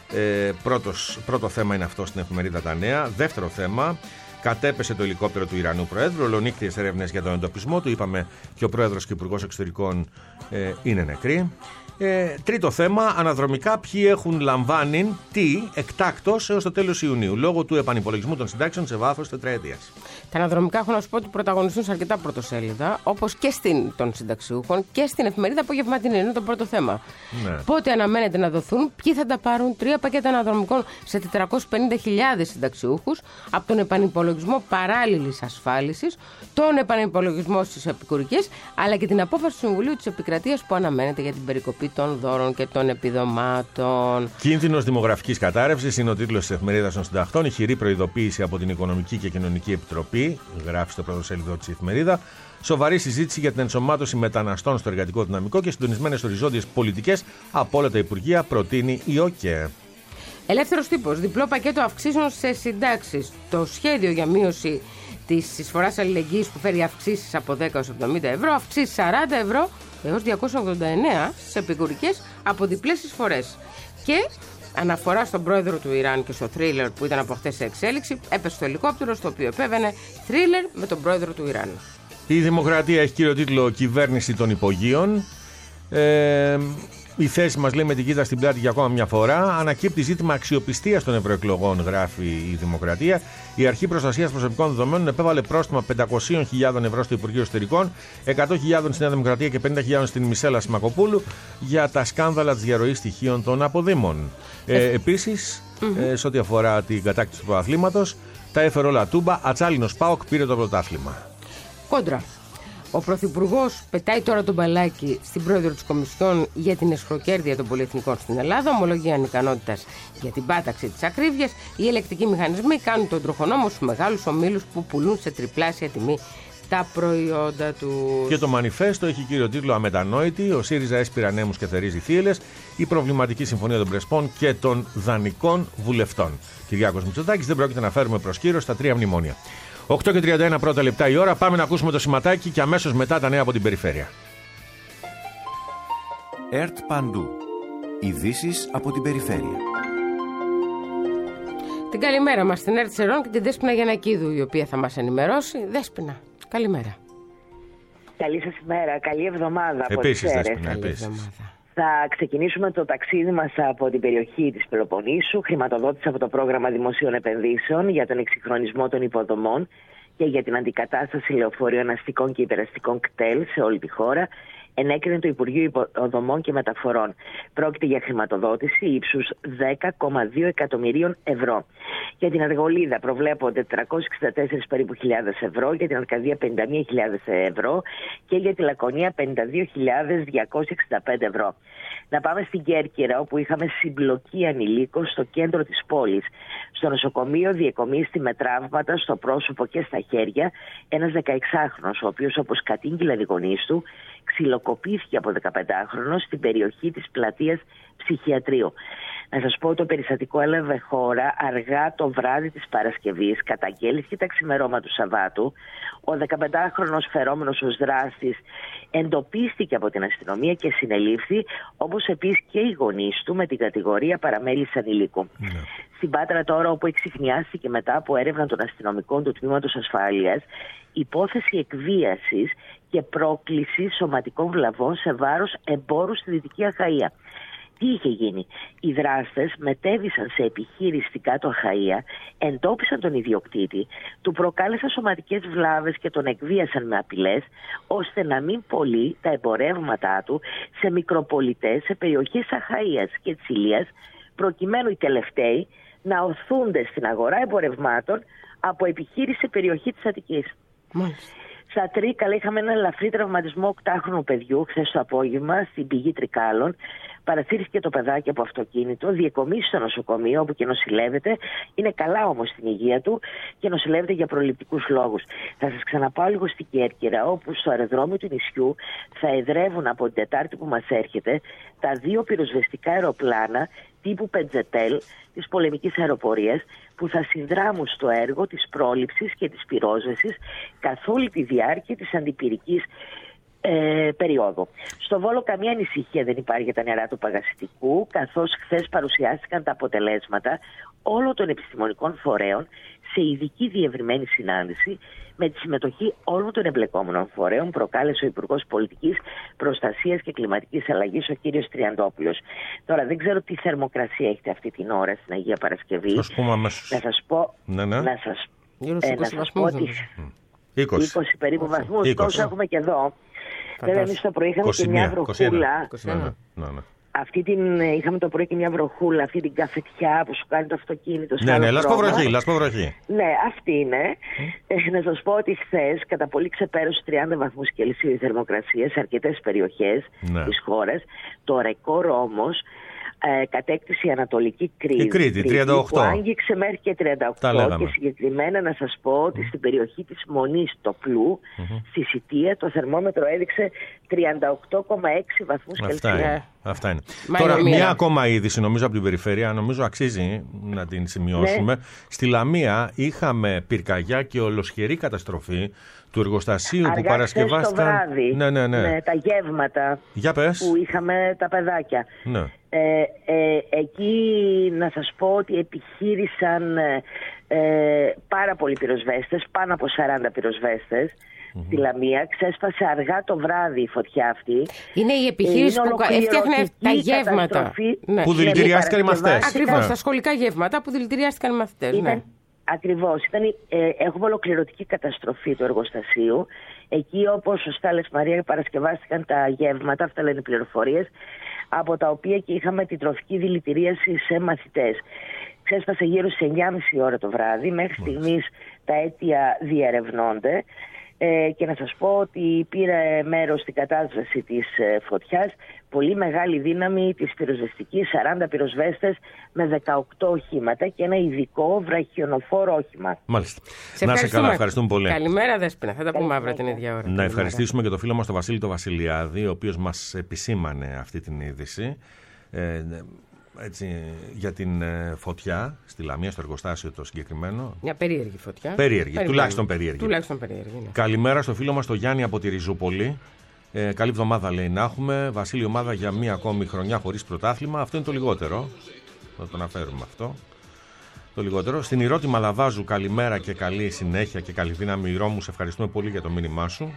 Πρώτο θέμα είναι αυτό στην εφημερίδα Τα Νέα. Δεύτερο θέμα, κατέπεσε το ελικόπτερο του Ιρανού Προέδρου. Ολονύκτιες έρευνες για τον εντοπισμό του. Είπαμε και ο Πρόεδρος και Υπουργός Εξωτερικών είναι νεκροί. Τρίτο θέμα, αναδρομικά ποιοι έχουν λαμβάνει τι εκτάκτως έως το τέλος Ιουνίου, λόγω του επανυπολογισμού των συντάξεων σε βάθος τετραετίας. Τα αναδρομικά έχω να σου πω ότι πρωταγωνιστούν σε αρκετά πρωτοσέλιδα, όπως και των συνταξιούχων και στην εφημερίδα Απογευματινή. Είναι το πρώτο θέμα. Ναι. Πότε αναμένεται να δοθούν, ποιοι θα τα πάρουν? 3 πακέτα αναδρομικών σε 450.000 συνταξιούχους, από τον επανυπολογισμό παράλληλης ασφάλισης, τον επανυπολογισμό στις επικουρικές, αλλά και την απόφαση του Συμβουλίου της Επικρατείας που αναμένεται για την περικοπή των δώρων και των επιδομάτων. Κίνδυνος δημογραφικής κατάρρευσης είναι ο τίτλος της εφημερίδας των συντακτών. Ηχηρή προειδοποίηση από την Οικονομική και Κοινωνική Επιτροπή, γράφει στο πρωτοσέλιδο της εφημερίδα. Σοβαρή συζήτηση για την ενσωμάτωση μεταναστών στο εργατικό δυναμικό και συντονισμένες οριζόντιες πολιτικές από όλα τα Υπουργεία, προτείνει η ΟΚΕ. Ελεύθερος τύπος. Διπλό πακέτο αυξήσεων σε συντάξεις. Το σχέδιο για μείωση της εισφοράς αλληλεγγύης που φέρει αυξήσεις από 10 έως 70 ευρώ, αυξήσεις 40 ευρώ έως 289 στις επικουρικές από διπλές εισφορές. Και αναφορά στον πρόεδρο του Ιράν και στο θρίλερ που ήταν από χτες σε εξέλιξη, έπεσε το ελικόπτερο στο οποίο επέβαινε θρίλερ με τον πρόεδρο του Ιράν. Η Δημοκρατία έχει κύριο τίτλο «Κυβέρνηση των υπογείων». Η θέση μας, λέει, με την κοίτα στην πλάτη για ακόμα μια φορά. Ανακύπτει ζήτημα αξιοπιστίας των ευρωεκλογών, γράφει η Δημοκρατία. Η Αρχή Προστασίας Προσωπικών Δεδομένων επέβαλε πρόστιμα 500.000 ευρώ στο Υπουργείο Εσωτερικών, 100.000 στην Νέα Δημοκρατία και 50.000 στην Μισέλα Σμακοπούλου για τα σκάνδαλα της διαρροής στοιχείων των αποδήμων. Επίσης, σε ό,τι αφορά την κατάκτηση του πρωταθλήματος, τα έφερε όλα τούμπα. Ατσάλινος ΠΑΟΚ πήρε το πρωτάθλημα. Κόντρα. Ο Πρωθυπουργός πετάει τώρα τον μπαλάκι στην πρόεδρο της Κομισιόν για την εσχροκέρδεια των πολυεθνικών στην Ελλάδα, ομολογεί ανικανότητας για την πάταξη της ακρίβειας. Οι ελεκτικοί μηχανισμοί κάνουν τον τροχονόμο στους μεγάλους ομίλους που πουλούν σε τριπλάσια τιμή τα προϊόντα του. Και το μανιφέστο έχει κύριο τίτλο «Αμετανόητη». Ο ΣΥΡΙΖΑ έσπειρα νέμους και θερίζει θύελες. Η προβληματική συμφωνία των Πρεσπών και των δανεικών βουλευτών. Κυριάκος Μητσοτάκης: δεν πρόκειται να φέρουμε προσκύρωση στα 3 μνημόνια. 8:31 πρώτα λεπτά η ώρα. Πάμε να ακούσουμε το σηματάκι και αμέσως μετά τα νέα από την περιφέρεια. ΕΡΤ Παντού. Ειδήσεις από την περιφέρεια. Την καλημέρα μας στην ΕΡΤ Σερών και την Δέσποινα Γιαννακίδου, η οποία θα μας ενημερώσει. Δέσποινα, καλημέρα. Καλή σας ημέρα, καλή εβδομάδα. Επίσης, Θα ξεκινήσουμε το ταξίδι μας από την περιοχή της Πελοποννήσου, χρηματοδότηση από το πρόγραμμα δημοσίων επενδύσεων για τον εξυγχρονισμό των υποδομών και για την αντικατάσταση λεωφορείων αστικών και υπεραστικών κτέλ σε όλη τη χώρα, ενέκρινε το Υπουργείο Υποδομών και Μεταφορών. Πρόκειται για χρηματοδότηση ύψους 10,2 εκατομμυρίων ευρώ. Για την Αργολίδα προβλέπονται 364 περίπου χιλιάδες ευρώ, για την Αρκαδία 51.000 ευρώ και για τη Λακωνία 52.265 ευρώ. Να πάμε στην Κέρκυρα, όπου είχαμε συμπλοκή ανηλίκων στο κέντρο της πόλης. Στο νοσοκομείο διεκομίστη με τραύματα στο πρόσωπο και στα χέρια ένας 16χρονος, ο οποίος, όπως κατήγγειλαν οι γονείς του, ξυλοκοπήθηκε από 15χρονο στην περιοχή της πλατείας Ψυχιατρίου. Να σας πω, το περιστατικό έλαβε χώρα αργά το βράδυ της Παρασκευής, καταγγέλθηκε τα ξημερώματα του Σαββάτου. Ο 15χρονος φερόμενος ως δράστης εντοπίστηκε από την αστυνομία και συνελήφθη, όπως επίσης και οι γονείς του, με την κατηγορία παραμέλησης ανηλίκου. Στην Πάτρα τώρα, όπου εξιχνιάστηκε μετά από έρευνα των αστυνομικών του Τμήματος Ασφάλειας, υπόθεση εκβίασης και πρόκληση σωματικών βλαβών σε βάρος εμπόρου στη Δυτική Αχαΐα. Τι είχε γίνει? Οι δράστες μετέβησαν σε επιχείρηση στην Κάτω Αχαΐα, εντόπισαν τον ιδιοκτήτη, του προκάλεσαν σωματικές βλάβες και τον εκβίασαν με απειλές, ώστε να μην πωλεί τα εμπορεύματά του σε μικροπολιτές σε περιοχές Αχαΐας και της Ηλίας, προκειμένου οι τελευταίοι να οθούνται στην αγορά εμπορευμάτων από επιχείρηση σε περιοχή της Αττικής. Στα Τρίκαλα είχαμε ένα ελαφρύ τραυματισμό 8χρονου παιδιού χθες το απόγευμα στην πηγή Τρικάλων. Παρασύρθηκε το παιδάκι από αυτοκίνητο, διεκομίσει στο νοσοκομείο όπου και νοσηλεύεται. Είναι καλά όμως στην υγεία του και νοσηλεύεται για προληπτικούς λόγους. Θα σας ξαναπάω λίγο στην Κέρκυρα, όπου στο αεροδρόμιο του νησιού θα εδρεύουν από την Τετάρτη που μας έρχεται τα 2 πυροσβεστικά αεροπλάνα τύπου Πεντζετέλ της πολεμικής αεροπορίας, που θα συνδράμουν στο έργο της πρόληψης και της πυρόσβεσης καθ' όλη τη διάρκεια της αντιπυρικής περίοδου. Στο Βόλο καμία ανησυχία δεν υπάρχει για τα νερά του Παγασιτικού, καθώς χθες παρουσιάστηκαν τα αποτελέσματα όλων των επιστημονικών φορέων σε ειδική διευρυμένη συνάντηση με τη συμμετοχή όλων των εμπλεκόμενων φορέων. Προκάλεσε ο Υπουργός Πολιτικής Προστασίας και Κλιματικής Αλλαγής, ο κύριος Τριαντόπουλος. Τώρα δεν ξέρω τι θερμοκρασία έχετε αυτή την ώρα στην Αγία Παρασκευή. Θα πούμε αμέσως. Να σας πω, να σας πω ότι 20 περίπου βαθμούς, τόσο έχουμε και εδώ. Βέβαια εμείς το πρωί είχαμε και μια βροχούλα. Είχαμε το πρωί και μια βροχούλα, αυτή την καφετιά που σου κάνει το αυτοκίνητο. Ναι, λασποβροχή. Ναι, αυτή είναι. Να σας πω ότι χθες κατά πολύ ξεπέρασε 30 βαθμούς Κελσίου η θερμοκρασία σε αρκετές περιοχές της χώρας. Το ρεκόρ όμως κατέκτησε η Ανατολική Κρήτη, 38. Που άγγιξε μέχρι και 38 και συγκεκριμένα να σας πω ότι στην περιοχή της Μονής, το Πλού, στη Σιτία, το θερμόμετρο έδειξε 38,6 βαθμούς Κελσίου. Αυτά είναι. Τώρα μια ακόμα είδηση νομίζω από την περιφέρεια, νομίζω αξίζει να την σημειώσουμε. Στη Λαμία είχαμε πυρκαγιά και ολοσχερή καταστροφή του εργοστασίου που παρασκευάστηκαν. Το βράδυ, ναι. Τα γεύματα που είχαμε τα παιδάκια. Ναι. Εκεί να σας πω ότι επιχείρησαν πάρα πολλοί πυροσβέστες, πάνω από 40 πυροσβέστες στη Λαμία. Ξέσπασε αργά το βράδυ η φωτιά αυτή. Είναι η επιχείρηση που έφτιαχνε τα γεύματα. Που δηλητηριάστηκαν οι μαθητές. Ακριβώς, τα σχολικά γεύματα που δηλητηριάστηκαν οι μαθητές. Ακριβώς. Έχουμε ολοκληρωτική καταστροφή του εργοστασίου. Εκεί, όπως σωστά λες Μαρία, παρασκευάστηκαν τα γεύματα, αυτά λένε οι πληροφορίες, από τα οποία και είχαμε τη τροφική δηλητηρίαση σε μαθητές. Ξέσπασε γύρω στις 9.30 ώρα το βράδυ. Μέχρι στιγμής τα αίτια διερευνώνται. Και να σας πω ότι πήρε μέρος στην κατάσβεση της φωτιάς πολύ μεγάλη δύναμη της πυροσβεστικής, 40 πυροσβέστες με 18 οχήματα και ένα ειδικό βραχιονοφόρο όχημα. Μάλιστα. Να σε καλά, ευχαριστούμε πολύ. Καλημέρα Δέσποινα, θα τα πούμε αύριο την ίδια ώρα. Να ευχαριστήσουμε και το φίλο μας τον Βασίλη το Βασιλιάδη, ο οποίος μας επισήμανε αυτή την είδηση. Έτσι, για την φωτιά στη Λαμία, στο εργοστάσιο το συγκεκριμένο. Μια περίεργη φωτιά. Τουλάχιστον περίεργη. Ναι. Καλημέρα στο φίλο μας τον Γιάννη από τη Ριζούπολη. Καλή εβδομάδα λέει να έχουμε. Βασίλη, ομάδα για μία ακόμη χρονιά χωρίς πρωτάθλημα. Αυτό είναι το λιγότερο. Θα το αναφέρουμε αυτό. Το λιγότερο. Στην Ηρώτη Μαλαβάζου, καλημέρα και καλή συνέχεια και καλή δύναμη. Ηρώ μου, σε ευχαριστούμε πολύ για το μήνυμά σου.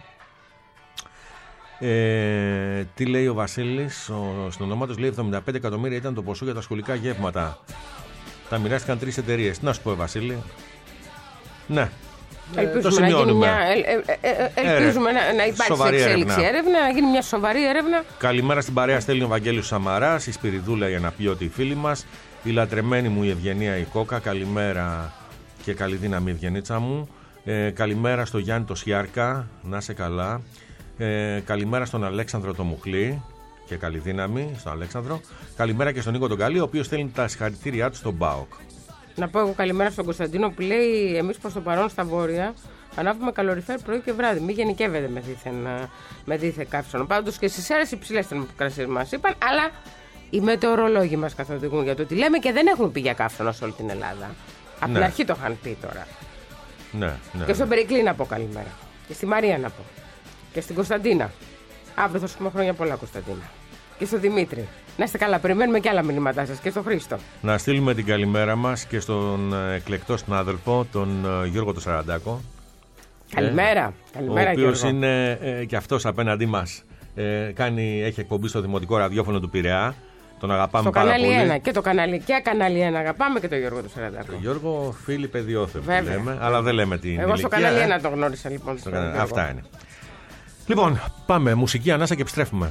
Τι λέει ο Βασίλης, στην ονομά του λέει 75 εκατομμύρια ήταν το ποσό για τα σχολικά γεύματα. Τα μοιράστηκαν 3 εταιρείες. Τι να σου πω, Βασίλη. Ναι, το σημειώνουμε. Ελπίζουμε να υπάρξει εξέλιξη έρευνα, να γίνει μια σοβαρή έρευνα. Καλημέρα στην παρέα, στέλνει ο Βαγγέλης Σαμαράς, η Σπυριδούλα για να πει ότι οι φίλοι μας. Η λατρεμένη μου η Ευγενία η Κόκα, καλημέρα και καλή δύναμη Ευγενίτσα μου. Καλημέρα στο Γιάννη το Σιάρκα, να είσαι καλά. Καλημέρα στον Αλέξανδρο το Μουχλή και καλή δύναμη στον Αλέξανδρο. Καλημέρα και στον Νίκο τον Καλή, ο οποίος στέλνει τα συγχαρητήριά του στον ΠΑΟΚ. Να πω εγώ καλημέρα στον Κωνσταντίνο που λέει: εμείς προς το παρόν στα βόρεια ανάβουμε καλοριφέρ πρωί και βράδυ. Μην γενικεύεται με δίθεν καύσωνο. Πάντως και στις αίρες υψηλές θερμοκρασίες μας είπαν, αλλά οι μετεωρολόγοι μας καθοδηγούν για το τι λέμε και δεν έχουν πει για καύσωνο σε όλη την Ελλάδα. Από την αρχή το είχαν πει τώρα. Ναι. Και στον Περικλή να πω καλημέρα. Και στη Μαρία να πω. Και στην Κωνσταντίνα. Αύριο θα σου πούμε χρόνια πολλά, Κωνσταντίνα. Και στον Δημήτρη. Να είστε καλά, περιμένουμε και άλλα μηνύματά σας. Και στον Χρήστο. Να στείλουμε την καλημέρα μας και στον εκλεκτό συνάδελφο, τον Γιώργο το Σαραντάκο. Καλημέρα. Καλημέρα, ο οποίος είναι και αυτός απέναντί μας. Έχει εκπομπή στο Δημοτικό Ραδιόφωνο του Πειραιά. Τον αγαπάμε στο πάρα πολύ. Κανάλι 1 και το κανάλι 1 αγαπάμε και τον Γιώργο του Σαραντάκο. Τον Γιώργο, φίλοι παιδιόθεοι λέμε, αλλά δεν λέμε την ηλικία. Εγώ στο κανάλι 1 τον γνώρισα λοιπόν. Αυτά είναι. Λοιπόν, πάμε μουσική ανάσα και επιστρέφουμε.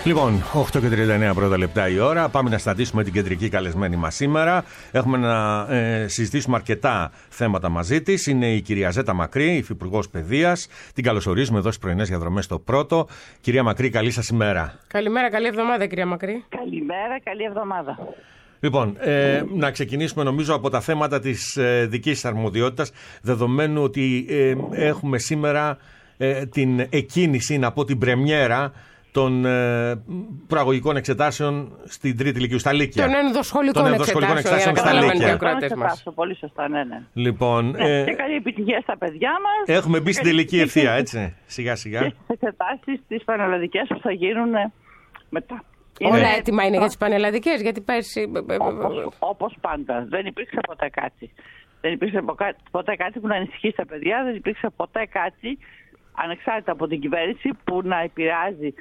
Λοιπόν, 8:39 πρώτα λεπτά η ώρα. Πάμε να συναντήσουμε την κεντρική καλεσμένη μας σήμερα. Έχουμε να συζητήσουμε αρκετά θέματα μαζί της. Είναι η κυρία Ζέτα Μακρύ, υφυπουργός Παιδείας. Την καλωσορίζουμε εδώ στις πρωινές διαδρομές στο Πρώτο. Κυρία Μακρύ, καλή σας ημέρα. Καλημέρα, καλή εβδομάδα, κυρία Μακρύ. Καλημέρα, καλή εβδομάδα. Λοιπόν, να ξεκινήσουμε νομίζω από τα θέματα της δικής σας αρμοδιότητας, δεδομένου ότι έχουμε σήμερα την εκκίνηση, να πω την πρεμιέρα των προαγωγικών εξετάσεων στην Τρίτη Λυκείου, στα Λύκεια. Των ενδοσχολικών εξετάσεων στα Λύκεια. Πολύ σωστά, ναι. Λοιπόν, και καλή επιτυχία στα παιδιά μας. Έχουμε μπει στην τελική ευθεία, έτσι, σιγά σιγά. Και στις εξετάσεις τις πανελλαδικές που θα γίνουν μετά. Όλα έτοιμα είναι για τις πανελλαδικές, γιατί πέρσι... Όπως πάντα. Δεν υπήρξε ποτέ κάτι. Δεν υπήρξε ποτέ κάτι που να ανησυχεί τα παιδιά, δεν υπήρξε ποτέ κάτι, ανεξάρτητα από την κυβέρνηση, που να επηρεάζει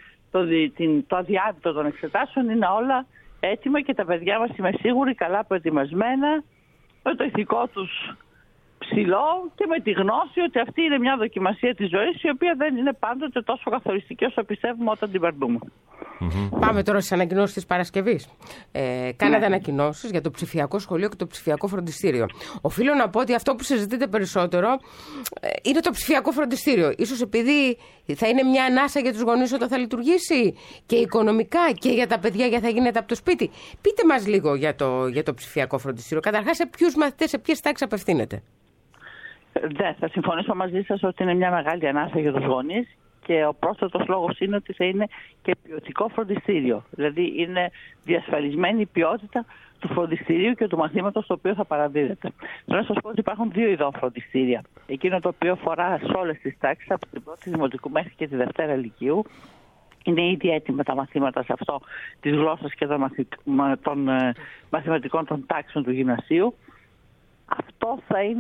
το αδιάδυτο των εξετάσεων. Είναι όλα έτοιμα και τα παιδιά μας, είμαι σίγουρη, καλά προετοιμασμένα, με το ηθικό τους ψηλό και με τη γνώση ότι αυτή είναι μια δοκιμασία της ζωής, η οποία δεν είναι πάντοτε τόσο καθοριστική όσο πιστεύουμε όταν την περνούμε. Πάμε τώρα στις ανακοινώσεις της Παρασκευής. Κάνατε ανακοινώσεις για το ψηφιακό σχολείο και το ψηφιακό φροντιστήριο. Οφείλω να πω ότι αυτό που συζητείτε περισσότερο είναι το ψηφιακό φροντιστήριο. Ίσως επειδή θα είναι μια ανάσα για τους γονείς όταν θα λειτουργήσει και οικονομικά και για τα παιδιά, για θα γίνεται από το σπίτι. Πείτε μας λίγο για το ψηφιακό φροντιστήριο. Καταρχάς, σε ποιους μαθητές, σε ποιες τάξεις απευθύνεται? Ναι, θα συμφωνήσω μαζί σας ότι είναι μια μεγάλη ανάσα για τους γονείς και ο πρόσθετος λόγος είναι ότι θα είναι και ποιοτικό φροντιστήριο. Δηλαδή είναι διασφαλισμένη η ποιότητα του φροντιστηρίου και του μαθήματος το οποίο θα παραδίδεται. Θέλω να σας πω ότι υπάρχουν δύο ειδών φροντιστήρια. Εκείνο το οποίο αφορά σε όλες τις τάξεις, από την πρώτη δημοτικού μέχρι και τη Δευτέρα Λυκείου. Είναι ήδη έτοιμα τα μαθήματα σε αυτό της γλώσσας και των μαθηματικών των τάξεων του γυμνασίου. Αυτό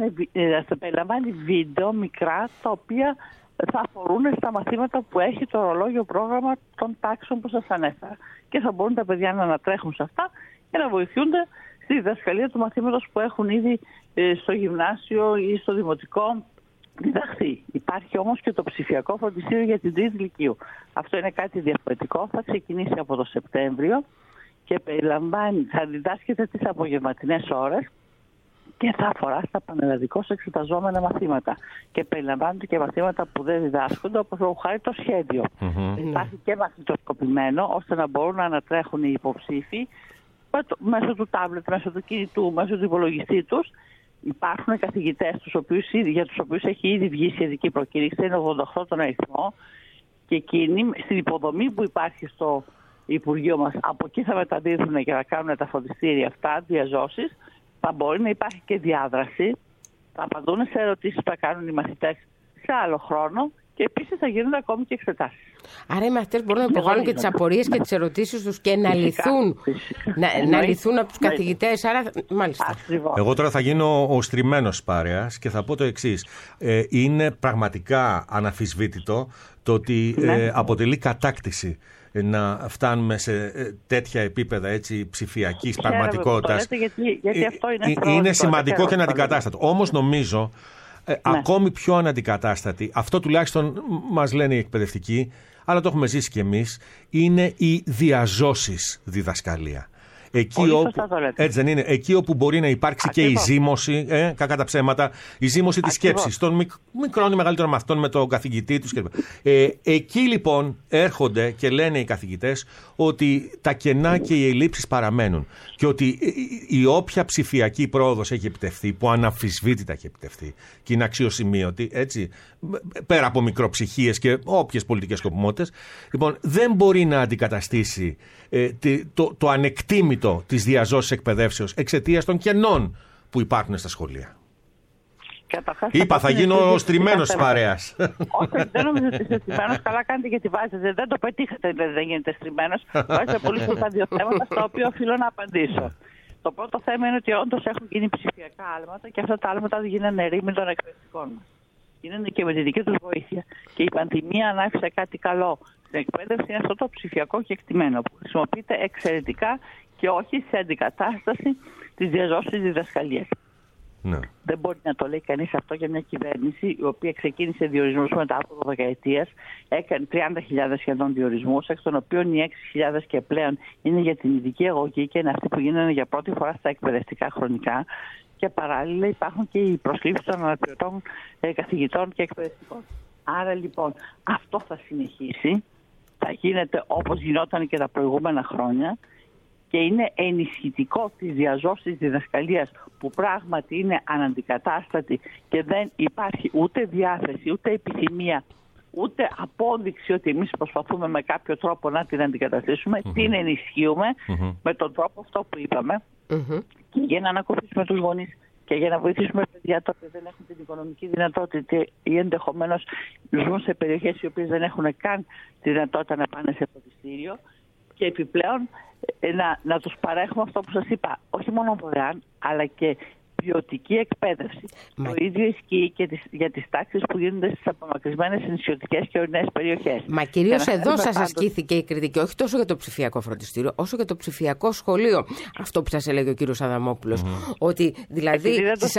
θα περιλαμβάνει βίντεο μικρά, τα οποία θα αφορούν στα μαθήματα που έχει το ορολόγιο πρόγραμμα των τάξεων που σας ανέφερα. Και θα μπορούν τα παιδιά να ανατρέχουν σε αυτά και να βοηθούνται στη διδασκαλία του μαθήματος που έχουν ήδη στο γυμνάσιο ή στο δημοτικό διδαχθεί. Υπάρχει όμως και το ψηφιακό φροντιστήριο για την Τρίτη Λυκείου. Αυτό είναι κάτι διαφορετικό, θα ξεκινήσει από το Σεπτέμβριο και θα διδάσκεται τις απογευματινές ώρες και θα αφορά στα πανελλαδικώς εξεταζόμενα μαθήματα. Και περιλαμβάνονται και μαθήματα που δεν διδάσκονται, όπως λόγω χάρη το σχέδιο. Υπάρχει και μαθητοσκοπημένο, ώστε να μπορούν να ανατρέχουν οι υποψήφοι μέσω του τάμπλετ, μέσω του κινητού, μέσω του υπολογιστή τους. Υπάρχουν καθηγητές για τους οποίους έχει ήδη βγει σχετική προκήρυξη, είναι 88 τον αριθμό, και εκείνοι στην υποδομή που υπάρχει στο Υπουργείο μας, από εκεί θα μεταδίδουν και θα κάνουν τα φροντιστήρια αυτά, διαζώσεις. Θα μπορεί να υπάρχει και διάδραση, θα απαντούν σε ερωτήσεις που θα κάνουν οι μαθητές σε άλλο χρόνο και επίσης θα γίνονται ακόμη και εξετάσεις. Άρα οι μαθητές μπορούν να υποβάλουν και τις απορίες και τις ερωτήσεις τους και να λυθούν, να λυθούν από τους καθηγητές. Άρα, μάλιστα. Ακριβώς. Εγώ τώρα θα γίνω ο στριμμένος παρέας και θα πω το εξής. Είναι πραγματικά αναμφισβήτητο το ότι αποτελεί κατάκτηση να φτάνουμε σε τέτοια επίπεδα ψηφιακής πραγματικότητας. Γιατί αυτό είναι σημαντικό και αναντικατάστατο. Όμως νομίζω ακόμη πιο αναντικατάστατη, αυτό τουλάχιστον μας λένε οι εκπαιδευτικοί, αλλά το έχουμε ζήσει κι εμείς, είναι η διαζώσεις διδασκαλία. Έτσι δεν είναι? Εκεί όπου μπορεί να υπάρξει και η ζήμωση, κακά τα ψέματα, η ζήμωση της σκέψης των μικρών ή μεγαλύτερων μαθητών με τον καθηγητή τους κλπ. Εκεί λοιπόν έρχονται και λένε οι καθηγητές ότι τα κενά και οι ελλείψεις παραμένουν και ότι η όποια ψηφιακή πρόοδος έχει επιτευχθεί, που αναμφισβήτητα έχει επιτευχθεί και είναι αξιοσημείωτη, έτσι, πέρα από μικροψυχίες και όποιες πολιτικές σκοπιμότητες, λοιπόν, δεν μπορεί να αντικαταστήσει το ανεκτήμητο της διαζώσης εκπαιδεύσεως εξαιτίας των κενών που υπάρχουν στα σχολεία. Είπα, θα γίνω στριμμένος της παρέας. Όχι, δεν νομίζω ότι είστε στριμμένος. Καλά κάνετε γιατί βάζετε. Δεν το πετύχατε, δηλαδή δεν γίνετε στριμμένος. Βάζετε πολύ σωστά δύο θέματα στα οποία οφείλω να απαντήσω. Το πρώτο θέμα είναι ότι όντως έχουν γίνει ψηφιακά άλματα και αυτά τα άλματα γίνανε ρήμη των εκπαιδευτικών μας. Γίνανε και με τη δική τους βοήθεια. Και η πανδημία, αν άφησε κάτι καλό στην εκπαίδευση, είναι αυτό το ψηφιακό κεκτημένο που χρησιμοποιείται εξαιρετικά και όχι σε αντικατάσταση της διαζώσης διδασκαλίας. Ναι. Δεν μπορεί να το λέει κανείς αυτό για μια κυβέρνηση η οποία ξεκίνησε διορισμούς μετά από 12 ετίας, έκανε 30.000 σχεδόν διορισμούς, εκ των οποίων οι 6.000 και πλέον είναι για την ειδική αγωγή και είναι αυτοί που γίνανε για πρώτη φορά στα εκπαιδευτικά χρονικά. Και παράλληλα υπάρχουν και οι προσλήψεις των αναπληρωτών καθηγητών και εκπαιδευτικών. Άρα λοιπόν αυτό θα συνεχίσει, θα γίνεται όπως γινόταν και τα προηγούμενα χρόνια και είναι ενισχυτικό της διαζώσης της διδασκαλίας που πράγματι είναι αναντικατάστατη και δεν υπάρχει ούτε διάθεση, ούτε επιθυμία, ούτε απόδειξη ότι εμείς προσπαθούμε με κάποιο τρόπο να την αντικαταστήσουμε, την ενισχύουμε με τον τρόπο αυτό που είπαμε και για να ανακουφίσουμε τους γονείς και για να βοηθήσουμε παιδιά τα οποία δεν έχουν την οικονομική δυνατότητα ή ενδεχομένως ζουν σε περιοχές οι οποίες δεν έχουν καν τη δυνατότητα να πάνε σε φροντιστήριο και επιπλέον να τους παρέχουμε αυτό που σας είπα, όχι μόνο δωρεάν αλλά και ποιοτική εκπαίδευση. Το ίδιο ισχύει και για τις τάξεις που γίνονται στις απομακρυσμένες νησιωτικές και ορεινές περιοχές. Μα κυρίως εδώ σας ασκήθηκε η κριτική, όχι τόσο για το ψηφιακό φροντιστήριο, όσο για το ψηφιακό σχολείο. Αυτό που σας έλεγε ο κύριος Αδαμόπουλος. Ότι δηλαδή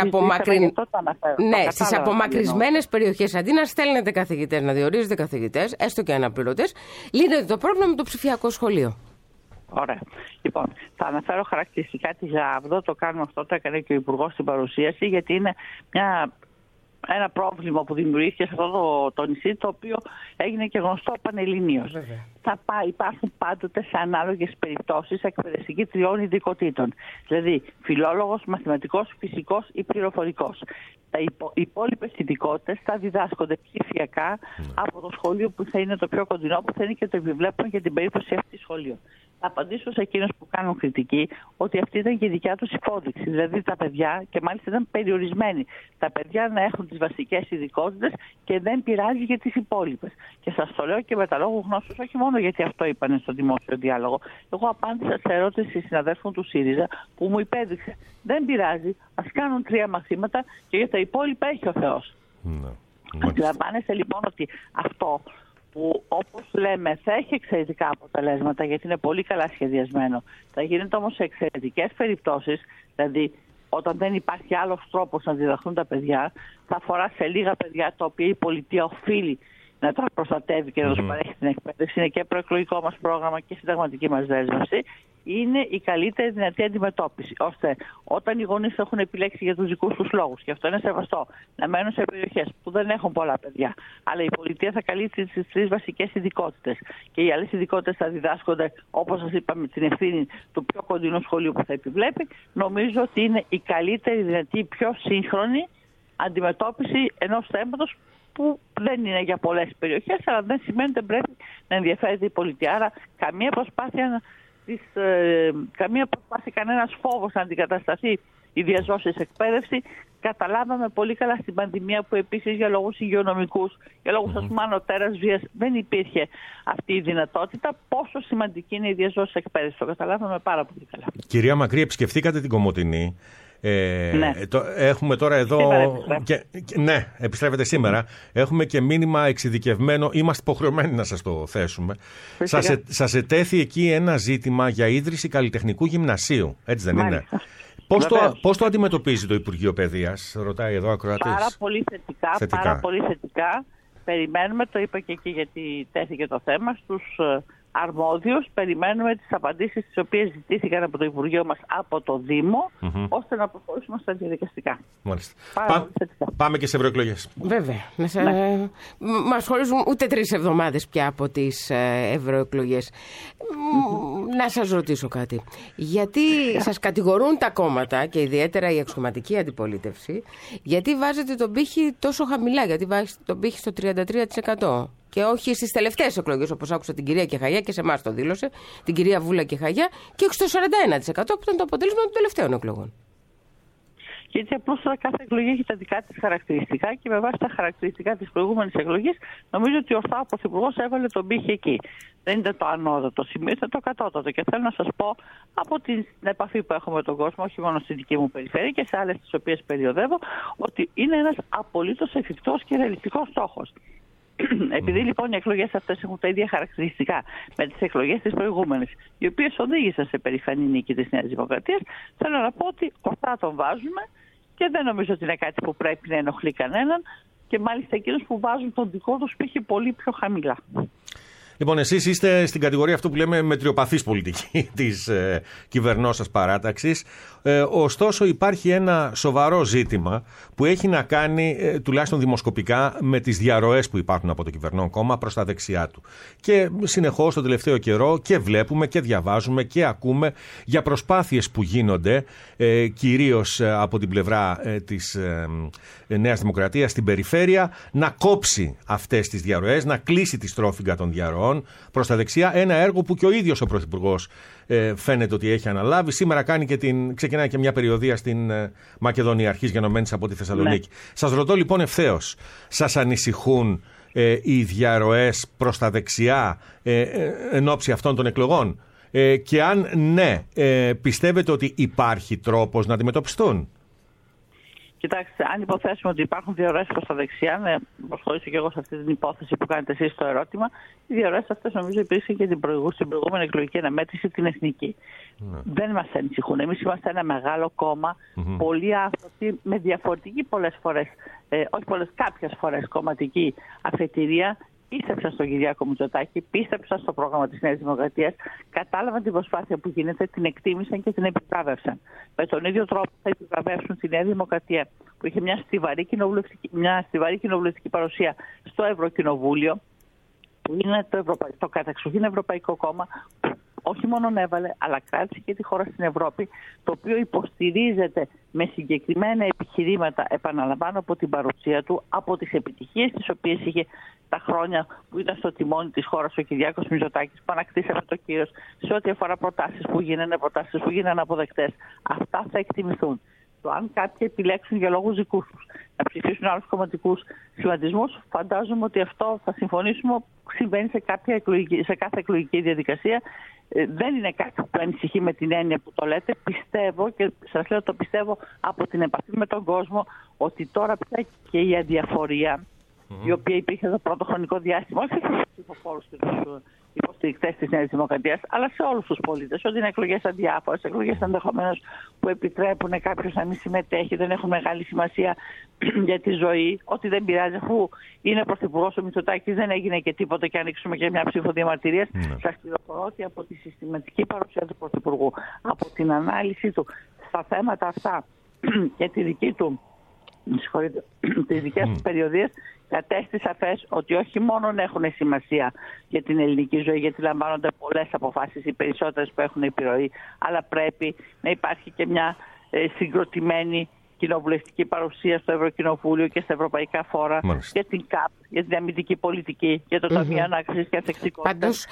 στις απομακρυσμένες περιοχές, αντί να στέλνετε καθηγητές, να διορίζετε καθηγητές, έστω και αναπληρωτές, λύνεται το πρόβλημα με το ψηφιακό σχολείο. Ωραία. Λοιπόν, θα αναφέρω χαρακτηριστικά τη ΓΑΒΔΟ, το κάνουμε αυτό, το έκανε και ο Υπουργός στην παρουσίαση, γιατί είναι ένα πρόβλημα που δημιουργήθηκε σε αυτό το νησί, το οποίο έγινε και γνωστό πανελληνίως. Υπάρχουν πάντοτε σε ανάλογες περιπτώσεις εκπαιδευτικοί 3 ειδικοτήτων. Δηλαδή, φιλόλογος, μαθηματικός, φυσικός ή πληροφορικός. Οι υπόλοιπες ειδικότητες θα διδάσκονται ψηφιακά από το σχολείο που θα είναι το πιο κοντινό, που θα είναι και το επιβλέπουμε για την περίπτωση αυτή σχολείου. Θα απαντήσω σε εκείνους που κάνουν κριτική ότι αυτή ήταν και η δικιά τους υπόδειξη. Δηλαδή τα παιδιά, και μάλιστα ήταν περιορισμένοι, τα παιδιά να έχουν τις βασικές ειδικότητες και δεν πειράζει για τις υπόλοιπες. Και σας το λέω και με τα λόγου γνώσεως, όχι μόνο γιατί αυτό είπανε στο δημόσιο διάλογο. Εγώ απάντησα σε ερώτηση συναδέλφων του ΣΥΡΙΖΑ που μου υπέδειξε. Δεν πειράζει, ας κάνουν 3 μαθήματα και για τα υπόλοιπα έχει ο Θεός. Αντιλαμβάνεστε λοιπόν ότι αυτό που όπως λέμε θα έχει εξαιρετικά αποτελέσματα γιατί είναι πολύ καλά σχεδιασμένο. Θα γίνεται όμως σε εξαιρετικές περιπτώσεις, δηλαδή όταν δεν υπάρχει άλλος τρόπος να διδαχθούν τα παιδιά, θα αφορά σε λίγα παιδιά τα οποία η πολιτεία οφείλει να τα προστατεύει και να τους παρέχει την εκπαίδευση. Είναι και προεκλογικό μας πρόγραμμα και συνταγματική μας δέσμευση. Είναι η καλύτερη δυνατή αντιμετώπιση, ώστε όταν οι γονείς έχουν επιλέξει για τους δικούς τους λόγους, και αυτό είναι σεβαστό, να μένουν σε περιοχές που δεν έχουν πολλά παιδιά, αλλά η πολιτεία θα καλύψει τις 3 βασικές ειδικότητες και οι άλλες ειδικότητες θα διδάσκονται, όπως σας είπα, με την ευθύνη του πιο κοντινού σχολείου που θα επιβλέπει, νομίζω ότι είναι η καλύτερη δυνατή, πιο σύγχρονη αντιμετώπιση ενός θέματος που δεν είναι για πολλές περιοχές, αλλά δεν σημαίνει ότι δεν πρέπει να ενδιαφέρεται η πολιτεία. Άρα καμία προσπάθεια, κανένας φόβος να αντικατασταθεί η διαζώσης εκπαίδευση. Καταλάβαμε πολύ καλά στην πανδημία που επίσης για λόγους υγειονομικούς, για λόγους ας πούμε ανωτέρας βίας δεν υπήρχε αυτή η δυνατότητα. Πόσο σημαντική είναι η διαζώσης εκπαίδευση. Το καταλάβαμε πάρα πολύ καλά. Κυρία Μακρύ, επισκεφτήκατε την Κομοτηνή. Ναι. Έχουμε τώρα εδώ. Ναι, επιστρέφετε σήμερα. Έχουμε και μήνυμα εξειδικευμένο. Είμαστε υποχρεωμένοι να σας το θέσουμε. Σας ετέθη εκεί ένα ζήτημα για ίδρυση καλλιτεχνικού γυμνασίου. Έτσι δεν είναι? Πώς το αντιμετωπίζει το Υπουργείο Παιδείας, ρωτάει εδώ ακροατής. Πάρα πολύ θετικά. Πάρα πολύ θετικά. Περιμένουμε, το είπα και εκεί γιατί τέθηκε το θέμα, στους αρμόδιους. Περιμένουμε τις απαντήσεις τις οποίες ζητήθηκαν από το Υπουργείο μας, από το Δήμο, ώστε να προχωρήσουμε στα διαδικαστικά. Μάλιστα. Πάμε και σε ευρωεκλογές. Βέβαια. Μας χωρίζουν ούτε 3 εβδομάδες πια από τις ευρωεκλογές. Να σας ρωτήσω κάτι. Γιατί σας κατηγορούν τα κόμματα και ιδιαίτερα η εξκομματική αντιπολίτευση, γιατί βάζετε τον πύχη τόσο χαμηλά, γιατί βάζετε τον πύχη στο 33%. Και όχι στις τελευταίες εκλογές, όπως άκουσα την κυρία Κεχαγιά και σε εμάς το δήλωσε, την κυρία Βούλα Κεχαγιά, και όχι στο 41% που ήταν το αποτέλεσμα των τελευταίων εκλογών. Γιατί απλώς κάθε εκλογή έχει τα δικά της χαρακτηριστικά και με βάση τα χαρακτηριστικά της προηγούμενης εκλογής, νομίζω ότι ορθά ο Πρωθυπουργός έβαλε τον πύχη εκεί. Δεν ήταν το ανώτατο σημείο, ήταν το κατώτατο. Και θέλω να σας πω από την επαφή που έχω με τον κόσμο, όχι μόνο στη δική μου περιφέρεια και σε άλλες τις οποίες περιοδεύω, ότι είναι ένας απολύτως εφικτός και ρεαλιστικός στόχος. Επειδή λοιπόν οι εκλογές αυτές έχουν τα ίδια χαρακτηριστικά με τις εκλογές της προηγούμενης, οι οποίες οδήγησαν σε περηφανή νίκη της Νέας Δημοκρατίας, θέλω να πω ότι ορθά τον βάζουμε και δεν νομίζω ότι είναι κάτι που πρέπει να ενοχλεί κανέναν και μάλιστα εκείνους που βάζουν τον δικό τους πύχη πολύ πιο χαμηλά. Λοιπόν, εσείς είστε στην κατηγορία αυτού που λέμε μετριοπαθής πολιτική της κυβερνώσας παράταξης. Ωστόσο υπάρχει ένα σοβαρό ζήτημα που έχει να κάνει, τουλάχιστον δημοσκοπικά, με τις διαρροές που υπάρχουν από το κυβερνών κόμμα προς τα δεξιά του. Και συνεχώς τον τελευταίο καιρό και βλέπουμε και διαβάζουμε και ακούμε για προσπάθειες που γίνονται, κυρίως από την πλευρά της Νέας Δημοκρατίας στην περιφέρεια, να κόψει αυτές τις διαρροές, να κλείσει τη στρόφιγγα των διαρροών προς τα δεξιά. Ένα έργο που και ο ίδιος ο Πρωθυπουργός φαίνεται ότι έχει αναλάβει. Σήμερα ξεκινάει και μια περιοδεία στην Μακεδονία, αρχής γενομένης από τη Θεσσαλονίκη. Ναι. Σας ρωτώ λοιπόν ευθέως, σας ανησυχούν οι διαρροές προς τα δεξιά εν ώψη αυτών των εκλογών? Και αν ναι, πιστεύετε ότι υπάρχει τρόπος να αντιμετωπιστούν? Κοιτάξτε, αν υποθέσουμε ότι υπάρχουν διαρροές προς τα δεξιά, να προσχωρήσω και εγώ σε αυτή την υπόθεση που κάνετε εσείς στο ερώτημα, οι διαρροές αυτές νομίζω υπήρξαν και στην προηγούμενη εκλογική αναμέτρηση, την εθνική. Δεν μας ανησυχούν. Εμείς είμαστε ένα μεγάλο κόμμα, πολύ άφθορτοι, με διαφορετική κάποιες φορές κομματική αφετηρία. Πίστεψαν στον Κυριάκο Μητσοτάκη, πίστεψαν στο πρόγραμμα της Νέας Δημοκρατίας, κατάλαβαν την προσπάθεια που γίνεται, την εκτίμησαν και την επιβράβευσαν. Με τον ίδιο τρόπο θα επιβραβεύσουν τη Νέα Δημοκρατία, που είχε μια στιβαρή κοινοβουλευτική παρουσία στο Ευρωκοινοβούλιο, που είναι το κατεξοχήν Ευρωπαϊκό Κόμμα, όχι μόνο έβαλε, αλλά κράτησε και τη χώρα στην Ευρώπη, το οποίο υποστηρίζεται με συγκεκριμένα επιχειρήματα, επαναλαμβάνω, από την παρουσία του, από τις επιτυχίες τις οποίες είχε τα χρόνια που ήταν στο τιμόνι της χώρας ο Κυριάκος Μητσοτάκης, που ανακτήσαμε το κύρος σε ό,τι αφορά προτάσεις που γίνανε αποδεκτές. Αυτά θα εκτιμηθούν. Το αν κάποιοι επιλέξουν για λόγους δικούς τους να ψηφίσουν άλλους κομματικούς σχηματισμούς, φαντάζομαι ότι αυτό θα συμφωνήσουμε, συμβαίνει σε κάθε εκλογική διαδικασία. Δεν είναι κάτι που ανησυχεί με την έννοια που το λέτε. Πιστεύω, και σας λέω το πιστεύω από την επαφή με τον κόσμο, ότι τώρα πια και η αδιαφορία, η οποία υπήρχε το πρώτο χρονικό διάστημα, όχι στους ψηφοφόρους και τους υποστηρικτές της Νέας Δημοκρατίας, αλλά σε όλους τους πολίτες, ότι είναι εκλογές αδιάφορες, εκλογές ενδεχομένως που επιτρέπουν κάποιος να μην συμμετέχει, δεν έχουν μεγάλη σημασία για τη ζωή, ότι δεν πειράζει, αφού είναι πρωθυπουργός ο Μητσοτάκης, δεν έγινε και τίποτα και ανοίξουμε και μια ψήφο διαμαρτυρίας. Σας πληροφορώ ότι από τη συστηματική παρουσία του πρωθυπουργού, από την ανάλυση του στα θέματα αυτά και τη δική του, τις δικές του περιοδίες, κατέστη σαφές ότι όχι μόνο έχουν σημασία για την ελληνική ζωή, γιατί λαμβάνονται πολλές αποφάσεις, οι περισσότερες που έχουν επιρροή, αλλά πρέπει να υπάρχει και μια συγκροτημένη κοινοβουλευτική παρουσία στο Ευρωκοινοβούλιο και στα ευρωπαϊκά φόρα, για την ΚΑΠ, για την αμυντική πολιτική, για το Ταμείο Ανάκρισης και Ανθεκτικότητας. Πάντως,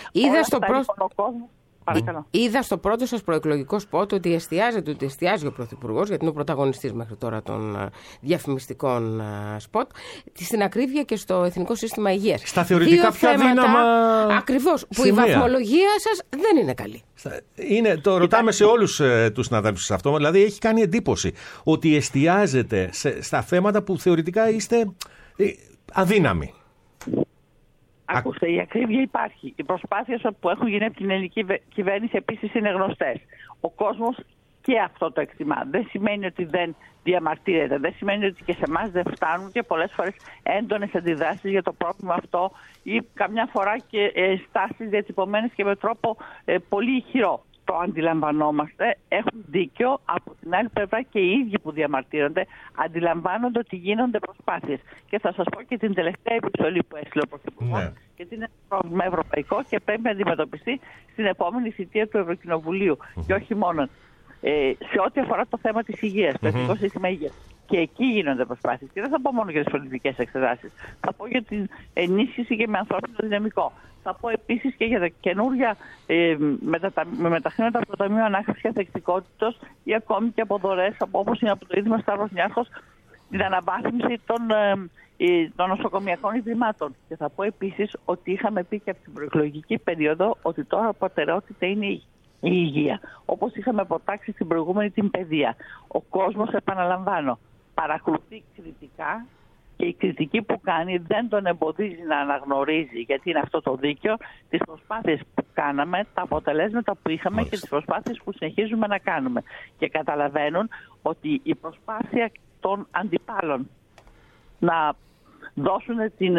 είδα στο πρώτο σας προεκλογικό σποτ ότι εστιάζει ο Πρωθυπουργός, γιατί είναι ο πρωταγωνιστής μέχρι τώρα των διαφημιστικών σποτ, στην ακρίβεια και στο Εθνικό Σύστημα Υγείας. Στα θεωρητικά πιο αδύναμα. Ακριβώς, που η βαθμολογία σας δεν είναι καλή. Το ρωτάμε σε όλους τους συναδέλφους αυτό. Δηλαδή έχει κάνει εντύπωση ότι εστιάζετε στα θέματα που θεωρητικά είστε αδύναμοι. Ακούστε, η ακρίβεια υπάρχει. Οι προσπάθειες που έχουν γίνει από την ελληνική κυβέρνηση επίσης είναι γνωστές. Ο κόσμος και αυτό το εκτιμά. Δεν σημαίνει ότι δεν διαμαρτύρεται. Δεν σημαίνει ότι και σε εμάς δεν φτάνουν και πολλές φορές έντονες αντιδράσεις για το πρόβλημα αυτό ή καμιά φορά και στάσεις διατυπωμένες και με τρόπο πολύ ηχηρό. Το αντιλαμβανόμαστε, έχουν δίκιο. Από την άλλη πλευρά και οι ίδιοι που διαμαρτύρονται αντιλαμβάνονται ότι γίνονται προσπάθειες. Και θα σας πω και την τελευταία επιστολή που έστειλε ο Πρωθυπουργός, γιατί είναι ένα πρόβλημα ευρωπαϊκό και πρέπει να αντιμετωπιστεί στην επόμενη θητεία του Ευρωκοινοβουλίου. Και όχι μόνο. Σε ό,τι αφορά το θέμα της υγείας, το Εθνικό Σύστημα Υγείας. Και εκεί γίνονται προσπάθειες. Και δεν θα πω μόνο για τις πολιτικές εξετάσεις. Θα πω για την ενίσχυση και με ανθρώπινο δυναμικό. Θα πω επίσης και για τα καινούργια με τα χρήματα από το Ταμείο Ανάκρισης και Ανθεκτικότητας ή ακόμη και από δωρεές όπως είναι από το Ίδρυμα Σταύρος Νιάρχος, την αναβάθμιση των νοσοκομιακών ιδρυμάτων. Και θα πω επίσης ότι είχαμε πει και από την προεκλογική περίοδο ότι τώρα προτεραιότητα είναι η υγεία. Όπως είχαμε αποτάξει στην προηγούμενη την παιδεία. Ο κόσμος, επαναλαμβάνω, παρακολουθεί κριτικά και η κριτική που κάνει δεν τον εμποδίζει να αναγνωρίζει, γιατί είναι αυτό το δίκαιο, τις προσπάθειες που κάναμε, τα αποτελέσματα που είχαμε και τις προσπάθειες που συνεχίζουμε να κάνουμε. Και καταλαβαίνουν ότι η προσπάθεια των αντιπάλων. Να δώσουν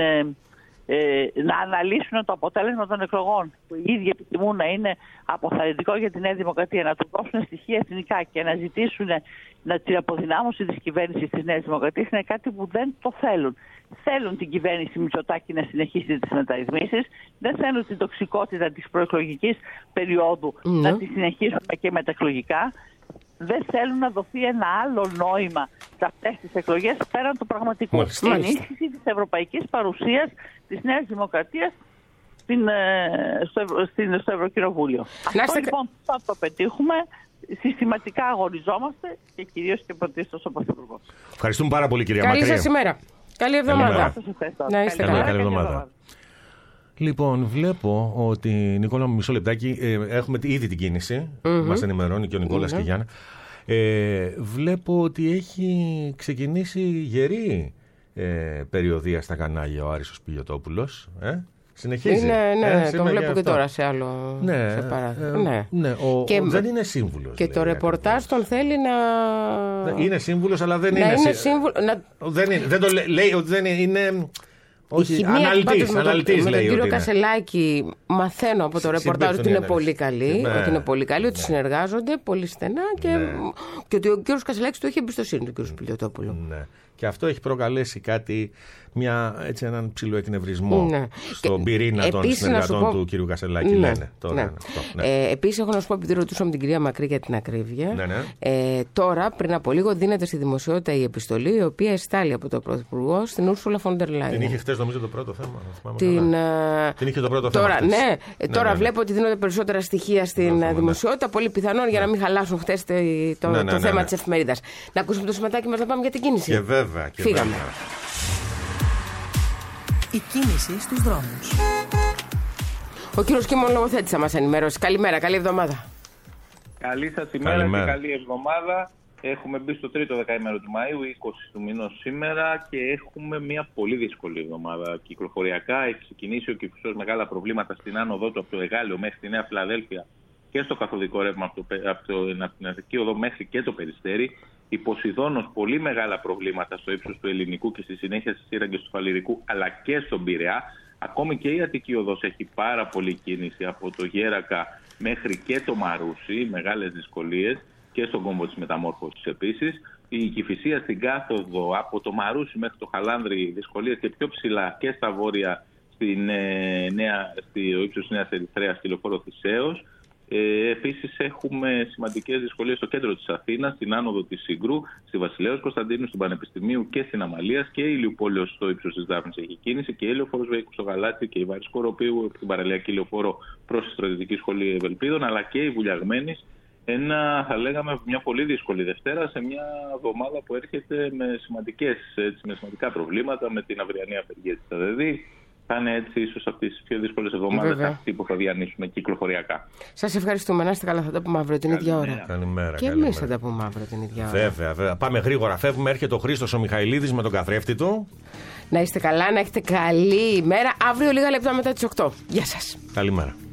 να αναλύσουν το αποτέλεσμα των εκλογών που οι ίδιοι επιθυμούν να είναι αποθαρρυντικό για τη Νέα Δημοκρατία, να του δώσουν στοιχεία εθνικά και να ζητήσουν την αποδυνάμωση της κυβέρνησης της Νέας Δημοκρατίας, είναι κάτι που δεν το θέλουν. Θέλουν την κυβέρνηση Μητσοτάκη να συνεχίσει τις μεταρρυθμίσεις, δεν θέλουν την τοξικότητα της προεκλογικής περίοδου να τη συνεχίσουμε και μεταεκλογικά. Δεν θέλουν να δοθεί ένα άλλο νόημα σε αυτές τις εκλογές πέραν του πραγματικού. Την ενίσχυση της ευρωπαϊκής παρουσίας της Νέας Δημοκρατίας στο Ευρωκοινοβούλιο. Αυτό λοιπόν θα το πετύχουμε. Συστηματικά αγωνιζόμαστε και κυρίως και πρωτίστως ο Πρωθυπουργός. Ευχαριστούμε πάρα πολύ, κυρία Μακρύ. Καλή σας ημέρα. Καλή εβδομάδα. Να είστε καλά. Καλή εβδομάδα. Λοιπόν, βλέπω ότι, Νικόλα, μισό λεπτάκι, έχουμε ήδη την κίνηση. Μας ενημερώνει και ο Νικόλας και η Γιάννα. Βλέπω ότι έχει ξεκινήσει γερή περιοδεία στα κανάλια ο Άρης Πιλιοτόπουλος. Συνεχίζει. Ναι, τον βλέπω και τώρα σε άλλο. Σε παράδειγμα. Δεν είναι σύμβουλος. Και το ρεπορτάζ τον θέλει να. Είναι σύμβουλος, αλλά δεν είναι. Δεν το λέει ότι δεν είναι. Όχι, αναλυτής λέει. Με τον κύριο Κασελάκη μαθαίνω από το ρεπορτάζ ότι είναι πολύ καλή, ότι συνεργάζονται πολύ στενά και ότι ο κύριος Κασελάκης του έχει εμπιστοσύνη, του κύριου Πιλιοτόπουλου. Ναι. Και αυτό έχει προκαλέσει έναν ψηλό εκνευρισμό στον πυρήνα των συνεργατών του κύριου Κασελάκη. Επίσης, έχω να σου πω, επειδή ρωτούσαμε την κυρία Μακρύ για την ακρίβεια, τώρα πριν από λίγο δίνεται στη δημοσιότητα η επιστολή η οποία εστάλει από τον Πρωθυπουργό στην Ούρσουλα φον ντερ Λάιεν. Την είχε χτες, νομίζω, το πρώτο θέμα. Την είχε το πρώτο θέμα. Τώρα βλέπω ότι δίνονται περισσότερα στοιχεία στην δημοσιότητα. Πολύ πιθανόν για να μην χαλάσουν χτες το θέμα της εφημερίδας. Να ακούσουμε το σηματάκι μας να πάμε για την κίνηση. Φύγαμε. Η κίνηση στους δρόμους. Ο κύριος Κίμων Λογοθέτης θα μας ενημερώσει. Καλημέρα, καλή εβδομάδα. Καλή σας ημέρα και καλή εβδομάδα. Έχουμε μπει στο τρίτο δεκαήμερο του Μαΐου, 20 του μηνός σήμερα, και έχουμε μια πολύ δύσκολη εβδομάδα. Κυκλοφοριακά έχει ξεκινήσει ο Κηφισός, μεγάλα προβλήματα στην άνοδό του από το Εγάλεο μέχρι τη Νέα Φιλαδέλφια και στο καθοδικό ρεύμα από την Αττική Οδό μέχρι και το Περιστέρι. Η Ποσειδώνος, πολύ μεγάλα προβλήματα στο ύψος του Ελληνικού και στη συνέχεια στις σύραγγες του Φαλιρικού, αλλά και στον Πειραιά. Ακόμη και η Αττική Οδός έχει πάρα πολλή κίνηση από το Γέρακα μέχρι και το Μαρούσι, μεγάλες δυσκολίες, και στον κόμβο της Μεταμόρφωσης επίσης. Η Κηφισία στην κάθοδο από το Μαρούσι μέχρι το Χαλάνδρι, δυσκολίες και πιο ψηλά και στα βόρεια στο ύψος της Νέας Ερυθρέας, στη λεωφόρο Θησέως. Επίσης έχουμε σημαντικές δυσκολίες στο κέντρο της Αθήνας, στην άνοδο της Συγκρού, στη Βασιλέως Κωνσταντίνου, στην Πανεπιστημίου και στην Αμαλίας, και η Ηλιουπόλεως στο ύψος της Δάφνης έχει κίνηση, και η λεωφόρος Βέικου στο Γαλάτσι και η Βάρης Κοροπίου από την παραλιακή λεωφόρο προς τη Στρατιωτική Σχολή Ευελπίδων, αλλά και η Βουλιαγμένης. Θα λέγαμε μια πολύ δύσκολη Δευτέρα σε μια εβδομάδα που έρχεται με σημαντικά προβλήματα, με την αυριανή απεργία της ΑΔΕΔ. Θα είναι έτσι ίσως από τις πιο δύσκολες εβδομάδες αυτή που θα διανύσουμε κυκλοφοριακά. Σας ευχαριστούμε. Να είστε καλά. Θα τα πούμε αύριο την ίδια ώρα. Καλημέρα. Και εμείς θα τα πούμε αύριο την ίδια ώρα. Βέβαια. Πάμε γρήγορα. Φεύγουμε. Έρχεται ο Χρήστος ο Μιχαηλίδης με τον καθρέφτη του. Να είστε καλά, να έχετε καλή ημέρα. Αύριο λίγα λεπτά μετά τις 8. Γεια σας. Καλημέρα.